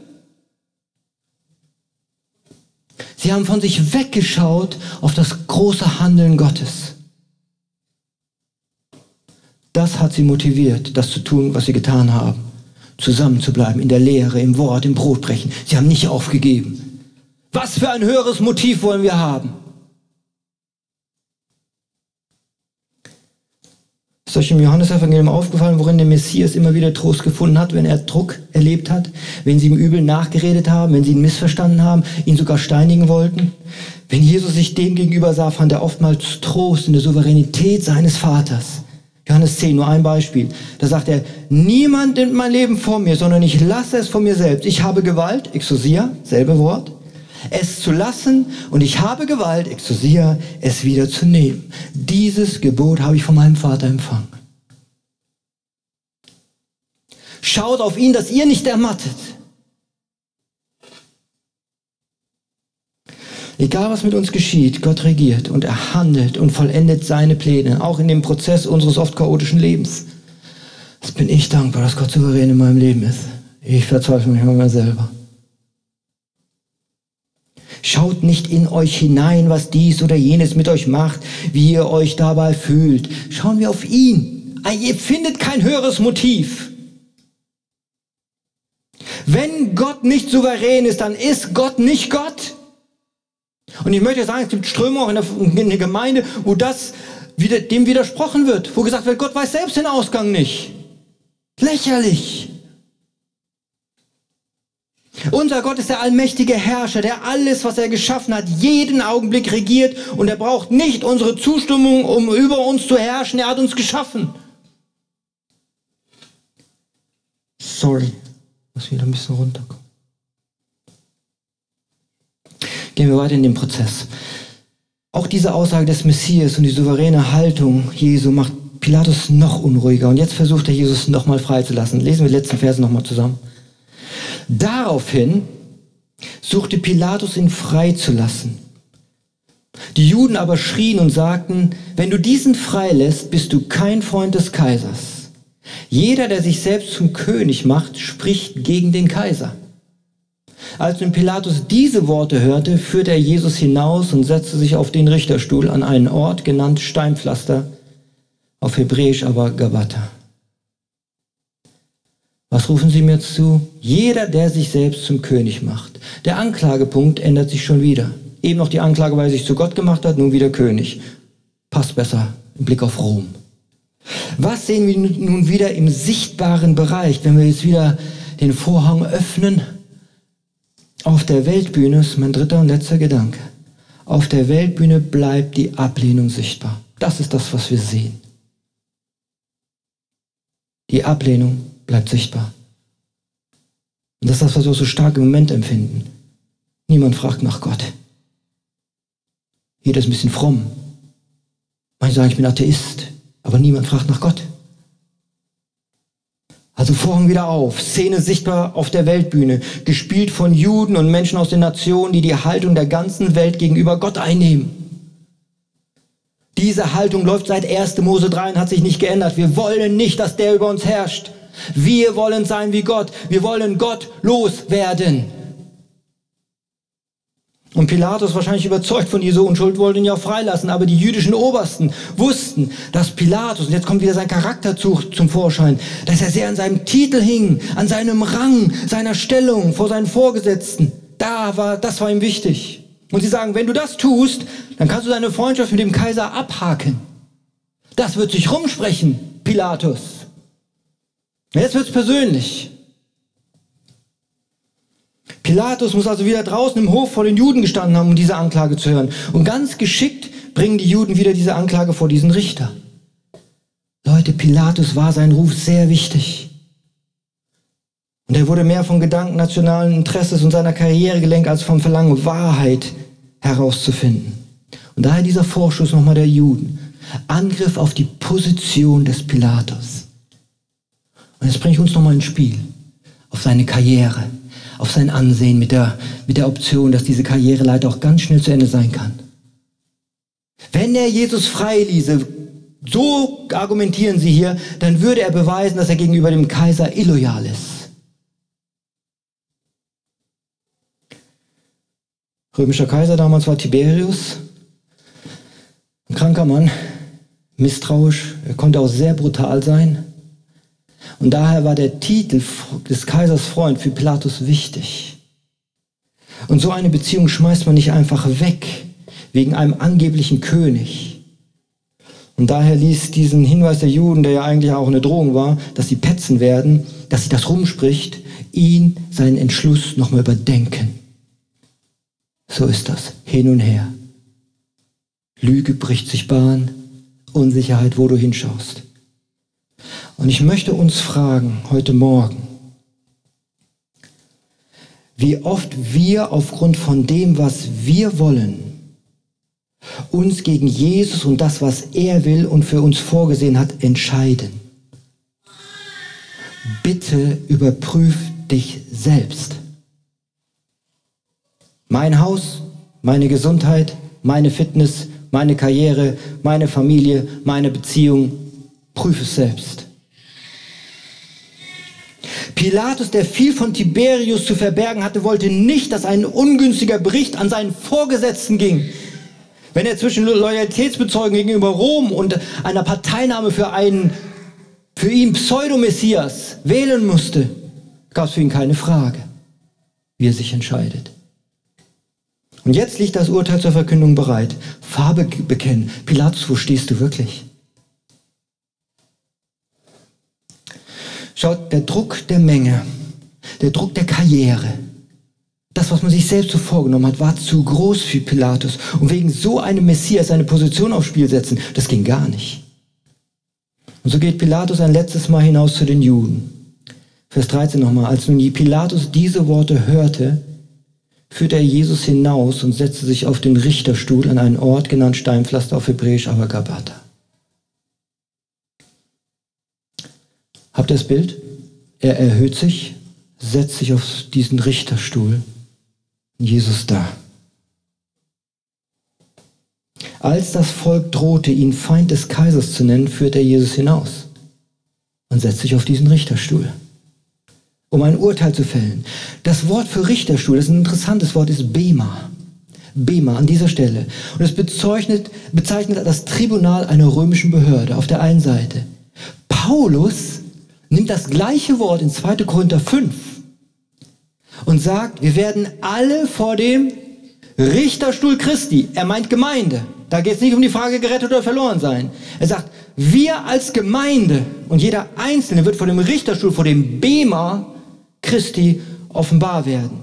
Sie haben von sich weggeschaut auf das große Handeln Gottes. das hat sie motiviert, das zu tun, was sie getan haben. Zusammen zu bleiben, in der Lehre, im Wort, im Brotbrechen. Sie haben nicht aufgegeben. Was für ein höheres Motiv wollen wir haben? Ist euch im Johannesevangelium aufgefallen, worin der Messias immer wieder Trost gefunden hat, wenn er Druck erlebt hat, wenn sie ihm übel nachgeredet haben, wenn sie ihn missverstanden haben, ihn sogar steinigen wollten? Wenn Jesus sich dem gegenüber sah, fand er oftmals Trost in der Souveränität seines Vaters. Johannes 10, nur ein Beispiel. Da sagt er, niemand nimmt mein Leben von mir, sondern ich lasse es von mir selbst. Ich habe Gewalt, Exousia, selbe Wort, es zu lassen, und ich habe Gewalt, Exousia, es wieder zu nehmen. Dieses Gebot habe ich von meinem Vater empfangen. Schaut auf ihn, dass ihr nicht ermattet. Egal was mit uns geschieht, Gott regiert und er handelt und vollendet seine Pläne, auch in dem Prozess unseres oft chaotischen Lebens. Das bin ich dankbar, dass Gott souverän in meinem Leben ist. Ich verzweifle mich immer selber. Schaut nicht in euch hinein, was dies oder jenes mit euch macht, wie ihr euch dabei fühlt. Schauen wir auf ihn. Ihr findet kein höheres Motiv. Wenn Gott nicht souverän ist, dann ist Gott nicht Gott. Und ich möchte sagen, es gibt Strömungen auch in der Gemeinde, wo das dem widersprochen wird, wo gesagt wird, Gott weiß selbst den Ausgang nicht. Lächerlich. Unser Gott ist der allmächtige Herrscher, der alles, was er geschaffen hat, jeden Augenblick regiert, und er braucht nicht unsere Zustimmung, um über uns zu herrschen. Er hat uns geschaffen. Sorry, muss wieder ein bisschen runterkommen. Gehen wir weiter in den Prozess. Auch diese Aussage des Messias und die souveräne Haltung Jesu macht Pilatus noch unruhiger. Und jetzt versucht er, Jesus nochmal freizulassen. Lesen wir die letzten Verse nochmal zusammen. Daraufhin suchte Pilatus, ihn freizulassen. Die Juden aber schrien und sagten, wenn du diesen freilässt, bist du kein Freund des Kaisers. Jeder, der sich selbst zum König macht, spricht gegen den Kaiser. Als nun Pilatus diese Worte hörte, führte er Jesus hinaus und setzte sich auf den Richterstuhl an einen Ort, genannt Steinpflaster, auf Hebräisch aber Gabata. Was rufen sie mir zu? Jeder, der sich selbst zum König macht. Der Anklagepunkt ändert sich schon wieder. Eben noch die Anklage, weil er sich zu Gott gemacht hat, nun wieder König. Passt besser im Blick auf Rom. Was sehen wir nun wieder im sichtbaren Bereich, wenn wir jetzt wieder den Vorhang öffnen? Auf der Weltbühne ist mein dritter und letzter Gedanke. Auf der Weltbühne bleibt die Ablehnung sichtbar. Das ist das, was wir sehen. Die Ablehnung bleibt sichtbar. Und das ist das, was wir so stark im Moment empfinden. Niemand fragt nach Gott. Jeder ist ein bisschen fromm. Manche sagen, ich bin Atheist, aber niemand fragt nach Gott. Also Vorhang wieder auf, Szene sichtbar auf der Weltbühne, gespielt von Juden und Menschen aus den Nationen, die die Haltung der ganzen Welt gegenüber Gott einnehmen. Diese Haltung läuft seit 1. Mose 3 und hat sich nicht geändert. Wir wollen nicht, dass der über uns herrscht. Wir wollen sein wie Gott. Wir wollen Gott loswerden. Und Pilatus, wahrscheinlich überzeugt von Jesu Unschuld, wollte ihn ja auch freilassen. Aber die jüdischen Obersten wussten, dass Pilatus, und jetzt kommt wieder sein Charakterzug zum Vorschein, dass er sehr an seinem Titel hing, an seinem Rang, seiner Stellung vor seinen Vorgesetzten. Das war ihm wichtig. Und sie sagen, wenn du das tust, dann kannst du deine Freundschaft mit dem Kaiser abhaken. Das wird sich rumsprechen, Pilatus. Jetzt wird's persönlich. Pilatus muss also wieder draußen im Hof vor den Juden gestanden haben, um diese Anklage zu hören. Und ganz geschickt bringen die Juden wieder diese Anklage vor diesen Richter. Leute, Pilatus war sein Ruf sehr wichtig. Und er wurde mehr vom Gedanken nationalen Interesses und seiner Karriere gelenkt, als vom Verlangen, Wahrheit herauszufinden. Und daher dieser Vorschuss nochmal der Juden. Angriff auf die Position des Pilatus. Und jetzt bringe ich uns nochmal ins Spiel. Auf seine Karriere. Auf sein Ansehen mit der Option, dass diese Karriere leider auch ganz schnell zu Ende sein kann. Wenn er Jesus freiließe, so argumentieren sie hier, dann würde er beweisen, dass er gegenüber dem Kaiser illoyal ist. Römischer Kaiser damals war Tiberius, ein kranker Mann misstrauisch, er konnte auch sehr brutal sein. Und daher war der Titel des Kaisers Freund für Pilatus wichtig. Und so eine Beziehung schmeißt man nicht einfach weg, wegen einem angeblichen König. Und daher ließ diesen Hinweis der Juden, der ja eigentlich auch eine Drohung war, dass sie petzen werden, dass sich das rumspricht, ihn seinen Entschluss nochmal überdenken. So ist das, hin und her. Lüge bricht sich Bahn, Unsicherheit, wo du hinschaust. Und ich möchte uns fragen, heute Morgen, wie oft wir aufgrund von dem, was wir wollen, uns gegen Jesus und das, was er will und für uns vorgesehen hat, entscheiden. Bitte überprüf dich selbst. Mein Haus, meine Gesundheit, meine Fitness, meine Karriere, meine Familie, meine Beziehung, prüf es selbst. Pilatus, der viel von Tiberius zu verbergen hatte, wollte nicht, dass ein ungünstiger Bericht an seinen Vorgesetzten ging. Wenn er zwischen Loyalitätsbezeugung gegenüber Rom und einer Parteinahme für einen für ihn Pseudo-Messias wählen musste, gab es für ihn keine Frage, wie er sich entscheidet. Und jetzt liegt das Urteil zur Verkündung bereit. Farbe bekennen. Pilatus, wo stehst du wirklich? Schaut, der Druck der Menge, der Druck der Karriere, das, was man sich selbst so vorgenommen hat, war zu groß für Pilatus. Und wegen so einem Messias seine Position aufs Spiel setzen, das ging gar nicht. Und so geht Pilatus ein letztes Mal hinaus zu den Juden. Vers 13 nochmal. Als nun Pilatus diese Worte hörte, führte er Jesus hinaus und setzte sich auf den Richterstuhl an einen Ort genannt Steinpflaster, auf Hebräisch aber Gabata. Habt ihr das Bild? Er erhöht sich, setzt sich auf diesen Richterstuhl. Jesus da. Als das Volk drohte, ihn Feind des Kaisers zu nennen, führt er Jesus hinaus und setzt sich auf diesen Richterstuhl, um ein Urteil zu fällen. Das Wort für Richterstuhl, das ist ein interessantes Wort, ist Bema. Bema an dieser Stelle. Und es bezeichnet das Tribunal einer römischen Behörde auf der einen Seite. Paulus nimmt das gleiche Wort in 2. Korinther 5 und sagt, wir werden alle vor dem Richterstuhl Christi, er meint Gemeinde. Da geht es nicht um die Frage gerettet oder verloren sein. Er sagt, wir als Gemeinde und jeder Einzelne wird vor dem Richterstuhl, vor dem Bema Christi offenbar werden.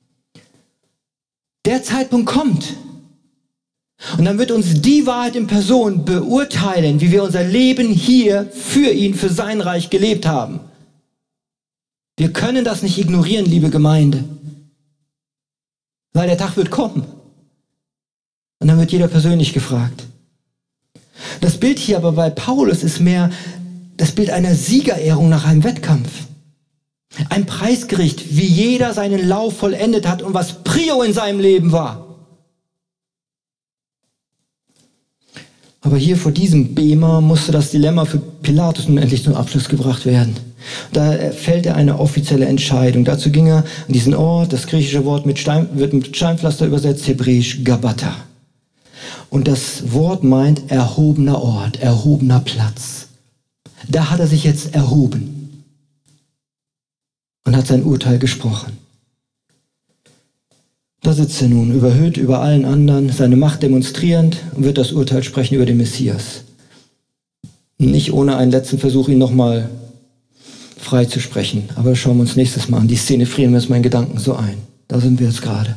Der Zeitpunkt kommt. Und dann wird uns die Wahrheit in Person beurteilen, wie wir unser Leben hier für ihn, für sein Reich gelebt haben. Wir können das nicht ignorieren, liebe Gemeinde. Weil der Tag wird kommen. Und dann wird jeder persönlich gefragt. Das Bild hier aber bei Paulus ist mehr das Bild einer Siegerehrung nach einem Wettkampf. Ein Preisgericht, wie jeder seinen Lauf vollendet hat und was Prio in seinem Leben war. Aber hier vor diesem Bema musste das Dilemma für Pilatus nun endlich zum Abschluss gebracht werden. Da fällt er eine offizielle Entscheidung. Dazu ging er an diesen Ort, das griechische Wort wird mit Steinpflaster übersetzt, hebräisch Gabata. Und das Wort meint erhobener Ort, erhobener Platz. Da hat er sich jetzt erhoben und hat sein Urteil gesprochen. Da sitzt er nun, überhöht über allen anderen, seine Macht demonstrierend und wird das Urteil sprechen über den Messias. Nicht ohne einen letzten Versuch, ihn nochmal frei zu sprechen. Aber schauen wir uns nächstes Mal an. Die Szene frieren wir jetzt meinen Gedanken so ein. Da sind wir jetzt gerade.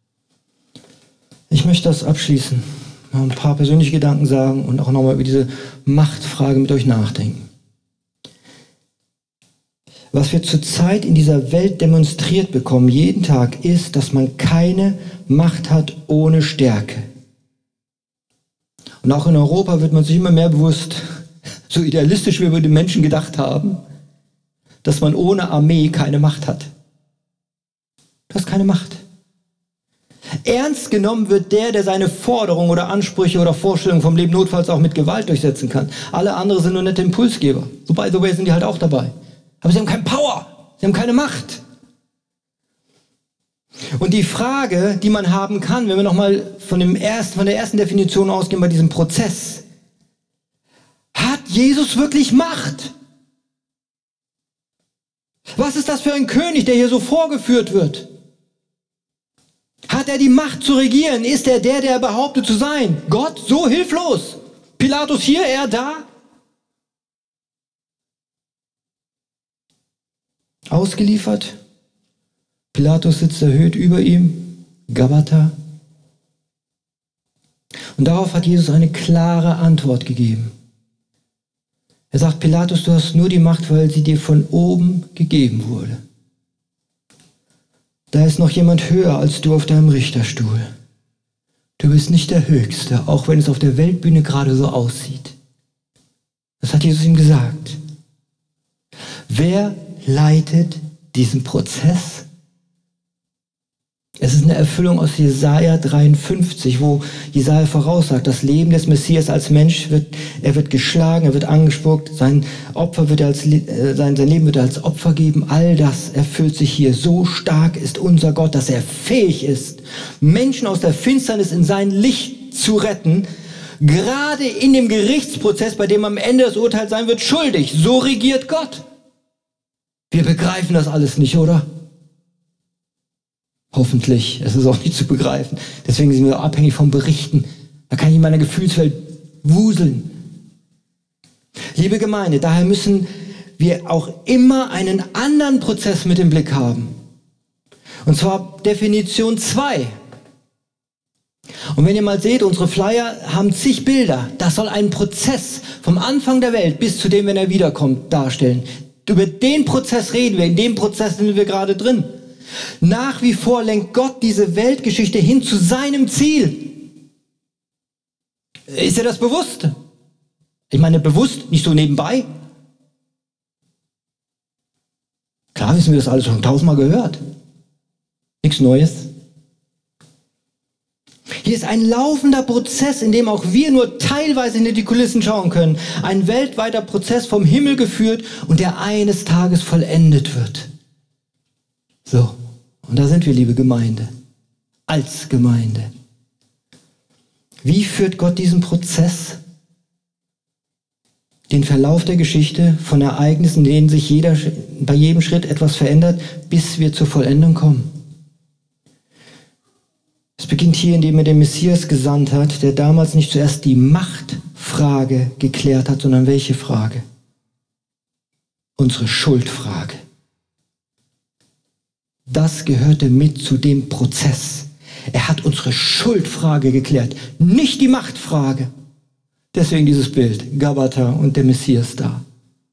Ich möchte das abschließen, noch ein paar persönliche Gedanken sagen und auch nochmal über diese Machtfrage mit euch nachdenken. Was wir zurzeit in dieser Welt demonstriert bekommen, jeden Tag, ist, dass man keine Macht hat ohne Stärke. Und auch in Europa wird man sich immer mehr bewusst, so idealistisch wie wir über die Menschen gedacht haben, dass man ohne Armee keine Macht hat. Du hast keine Macht. Ernst genommen wird der seine Forderungen oder Ansprüche oder Vorstellungen vom Leben notfalls auch mit Gewalt durchsetzen kann. Alle anderen sind nur nette Impulsgeber. So by the way sind die halt auch dabei. Aber sie haben keine Power, sie haben keine Macht. Und die Frage, die man haben kann, wenn wir nochmal von der ersten Definition ausgehen bei diesem Prozess, Hat Jesus wirklich Macht? Was ist das für ein König, der hier so vorgeführt wird? Hat er die Macht zu regieren? Ist er der er behauptet zu sein? Gott, so hilflos. Pilatus hier, er da. Ausgeliefert. Pilatus sitzt erhöht über ihm. Gabbatha. Und darauf hat Jesus eine klare Antwort gegeben. Er sagt, Pilatus, du hast nur die Macht, weil sie dir von oben gegeben wurde. Da ist noch jemand höher als du auf deinem Richterstuhl. Du bist nicht der Höchste, auch wenn es auf der Weltbühne gerade so aussieht. Das hat Jesus ihm gesagt. Wer leitet diesen Prozess? Es ist eine Erfüllung aus Jesaja 53, wo Jesaja voraussagt, das Leben des Messias als Mensch er wird geschlagen, er wird angespuckt, sein Leben wird er als Opfer geben. All das erfüllt sich hier. So stark ist unser Gott, dass er fähig ist, Menschen aus der Finsternis in sein Licht zu retten, gerade in dem Gerichtsprozess, bei dem am Ende das Urteil sein wird, schuldig. So regiert Gott. Wir begreifen das alles nicht, oder? Hoffentlich. Es ist auch nicht zu begreifen. Deswegen sind wir abhängig vom Berichten. Da kann ich in meiner Gefühlswelt wuseln. Liebe Gemeinde, daher müssen wir auch immer einen anderen Prozess mit im Blick haben. Und zwar Definition 2. Und wenn ihr mal seht, unsere Flyer haben zig Bilder. Das soll einen Prozess vom Anfang der Welt bis zu dem, wenn er wiederkommt, darstellen. Über den Prozess reden wir. In dem Prozess sind wir gerade drin. Nach wie vor lenkt Gott diese Weltgeschichte hin zu seinem Ziel. Ist dir das bewusst? Ich meine bewusst, nicht so nebenbei. Klar wissen wir das alles schon 1000-mal gehört. Nichts Neues. Hier ist ein laufender Prozess, in dem auch wir nur teilweise hinter die Kulissen schauen können. Ein weltweiter Prozess vom Himmel geführt und der eines Tages vollendet wird. So, und da sind wir, liebe Gemeinde, als Gemeinde. Wie führt Gott diesen Prozess? Den Verlauf der Geschichte von Ereignissen, in denen sich bei jedem Schritt etwas verändert, bis wir zur Vollendung kommen. Es beginnt hier, indem er den Messias gesandt hat, der damals nicht zuerst die Machtfrage geklärt hat, sondern welche Frage? Unsere Schuldfrage. Das gehörte mit zu dem Prozess. Er hat unsere Schuldfrage geklärt, nicht die Machtfrage. Deswegen dieses Bild, Gabbatha und der Messias da.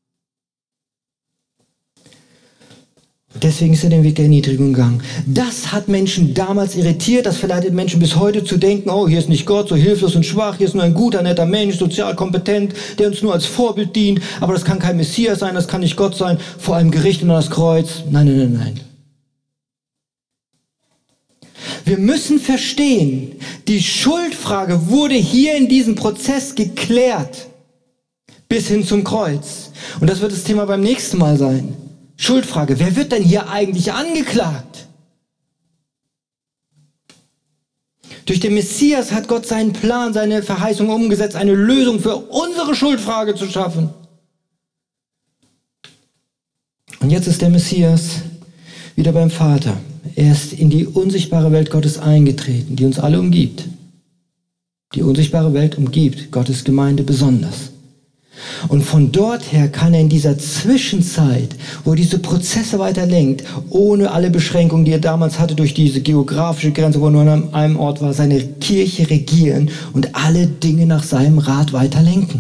Deswegen ist er den Weg der Erniedrigung gegangen. Das hat Menschen damals irritiert, das verleitet Menschen bis heute zu denken, oh, hier ist nicht Gott, so hilflos und schwach, hier ist nur ein guter, netter Mensch, sozial kompetent, der uns nur als Vorbild dient, aber das kann kein Messias sein, das kann nicht Gott sein, vor allem Gericht und das Kreuz. Nein, nein, nein, nein. Wir müssen verstehen, die Schuldfrage wurde hier in diesem Prozess geklärt, bis hin zum Kreuz. Und das wird das Thema beim nächsten Mal sein. Schuldfrage, wer wird denn hier eigentlich angeklagt? Durch den Messias hat Gott seinen Plan, seine Verheißung umgesetzt, eine Lösung für unsere Schuldfrage zu schaffen. Und jetzt ist der Messias wieder beim Vater. Er ist in die unsichtbare Welt Gottes eingetreten, die uns alle umgibt. Die unsichtbare Welt umgibt Gottes Gemeinde besonders. Und von dort her kann er in dieser Zwischenzeit, wo er diese Prozesse weiter lenkt, ohne alle Beschränkungen, die er damals hatte durch diese geografische Grenze, wo er nur an einem Ort war, seine Kirche regieren und alle Dinge nach seinem Rat weiter lenken.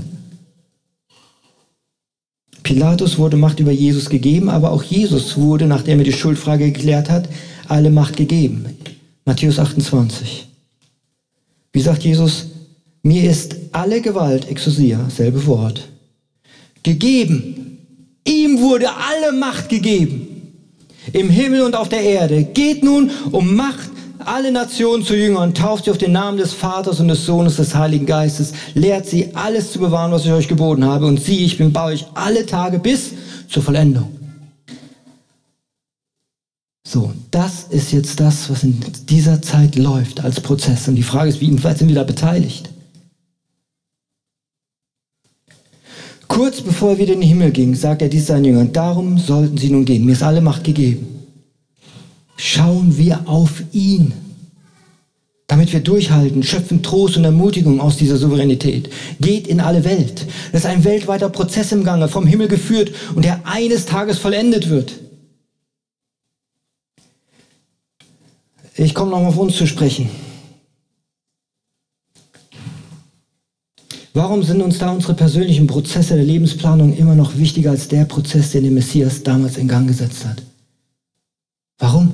Pilatus wurde Macht über Jesus gegeben, aber auch Jesus wurde, nachdem er die Schuldfrage geklärt hat, alle Macht gegeben. Matthäus 28. Wie sagt Jesus? Mir ist alle Gewalt, Exousia, selbe Wort, gegeben. Ihm wurde alle Macht gegeben. Im Himmel und auf der Erde. Geht nun um Macht, alle Nationen zu Jüngern, tauft sie auf den Namen des Vaters und des Sohnes, des Heiligen Geistes, lehrt sie, alles zu bewahren, was ich euch geboten habe. Und siehe, ich bin bei euch alle Tage bis zur Vollendung. So, das ist jetzt das, was in dieser Zeit läuft als Prozess. Und die Frage ist, wie weit sind wir da beteiligt? Kurz bevor er wieder in den Himmel ging, sagt er dies seinen Jüngern: Darum sollten sie nun gehen. Mir ist alle Macht gegeben. Schauen wir auf ihn, damit wir durchhalten, schöpfen Trost und Ermutigung aus dieser Souveränität. Geht in alle Welt. Das ist ein weltweiter Prozess im Gange, vom Himmel geführt und der eines Tages vollendet wird. Ich komme nochmal auf uns zu sprechen. Warum sind uns da unsere persönlichen Prozesse der Lebensplanung immer noch wichtiger als der Prozess, den der Messias damals in Gang gesetzt hat? Warum?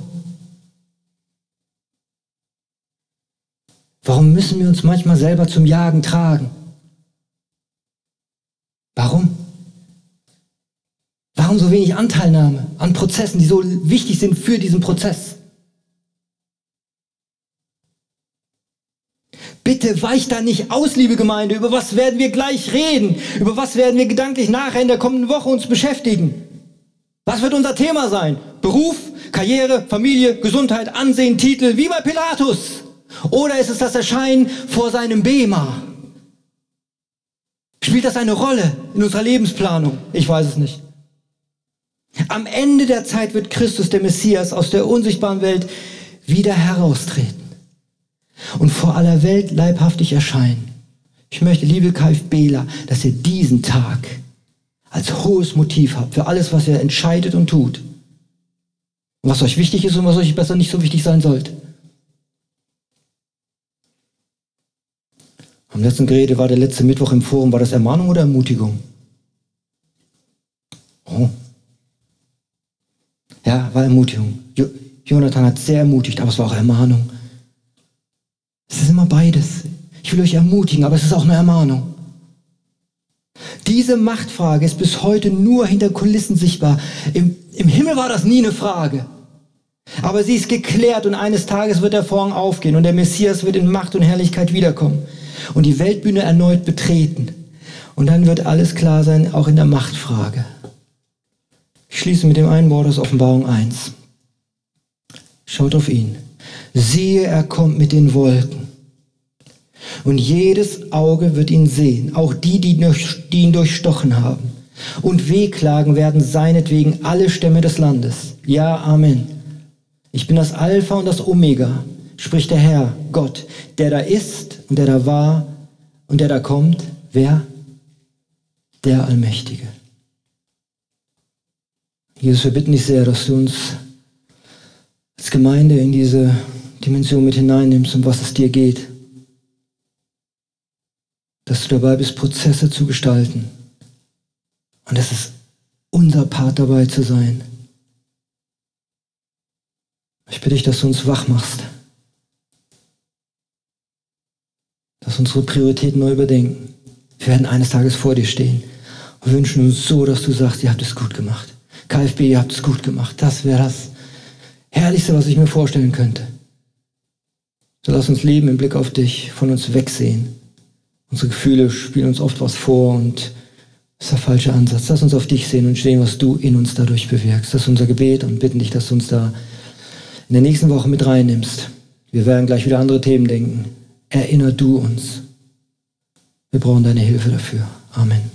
Warum müssen wir uns manchmal selber zum Jagen tragen? Warum? Warum so wenig Anteilnahme an Prozessen, die so wichtig sind für diesen Prozess? Bitte weicht da nicht aus, liebe Gemeinde. Über was werden wir gleich reden? Über was werden wir gedanklich nachher in der kommenden Woche uns beschäftigen? Was wird unser Thema sein? Beruf, Karriere, Familie, Gesundheit, Ansehen, Titel, wie bei Pilatus? Oder ist es das Erscheinen vor seinem Bema? Spielt das eine Rolle in unserer Lebensplanung? Ich weiß es nicht. Am Ende der Zeit wird Christus, der Messias, aus der unsichtbaren Welt wieder heraustreten und vor aller Welt leibhaftig erscheinen. Ich möchte, liebe KfBler, dass ihr diesen Tag als hohes Motiv habt für alles, was ihr entscheidet und tut. Und was euch wichtig ist und was euch besser nicht so wichtig sein sollte. Am letzten Gerede war der letzte Mittwoch im Forum. War das Ermahnung oder Ermutigung? Oh. Ja, war Ermutigung. Jonathan hat sehr ermutigt, aber es war auch Ermahnung. Es ist immer beides. Ich will euch ermutigen, aber es ist auch eine Ermahnung. Diese Machtfrage ist bis heute nur hinter Kulissen sichtbar. Im Himmel war das nie eine Frage. Aber sie ist geklärt und eines Tages wird der Vorhang aufgehen und der Messias wird in Macht und Herrlichkeit wiederkommen und die Weltbühne erneut betreten. Und dann wird alles klar sein, auch in der Machtfrage. Ich schließe mit dem einen Wort aus Offenbarung 1. Schaut auf ihn. Siehe, er kommt mit den Wolken. Und jedes Auge wird ihn sehen, auch die ihn durchstochen haben. Und wehklagen werden seinetwegen alle Stämme des Landes. Ja, Amen. Ich bin das Alpha und das Omega, spricht der Herr, Gott, der da ist und der da war und der da kommt. Wer? Der Allmächtige. Jesus, wir bitten dich sehr, dass du uns als Gemeinde in diese Dimension mit hineinnimmst, um was es dir geht. Dass du dabei bist, Prozesse zu gestalten. Und es ist unser Part, dabei zu sein. Ich bitte dich, dass du uns wach machst. Dass unsere Prioritäten neu überdenken. Wir werden eines Tages vor dir stehen und wünschen uns so, dass du sagst, ihr habt es gut gemacht. KfB, ihr habt es gut gemacht. Das wäre das Herrlichste, was ich mir vorstellen könnte. So lass uns leben im Blick auf dich, von uns wegsehen. Unsere Gefühle spielen uns oft was vor und das ist der falsche Ansatz. Lass uns auf dich sehen und sehen, was du in uns dadurch bewirkst. Das ist unser Gebet und bitten dich, dass du uns da in der nächsten Woche mit reinnimmst. Wir werden gleich wieder andere Themen denken. Erinner du uns. Wir brauchen deine Hilfe dafür. Amen.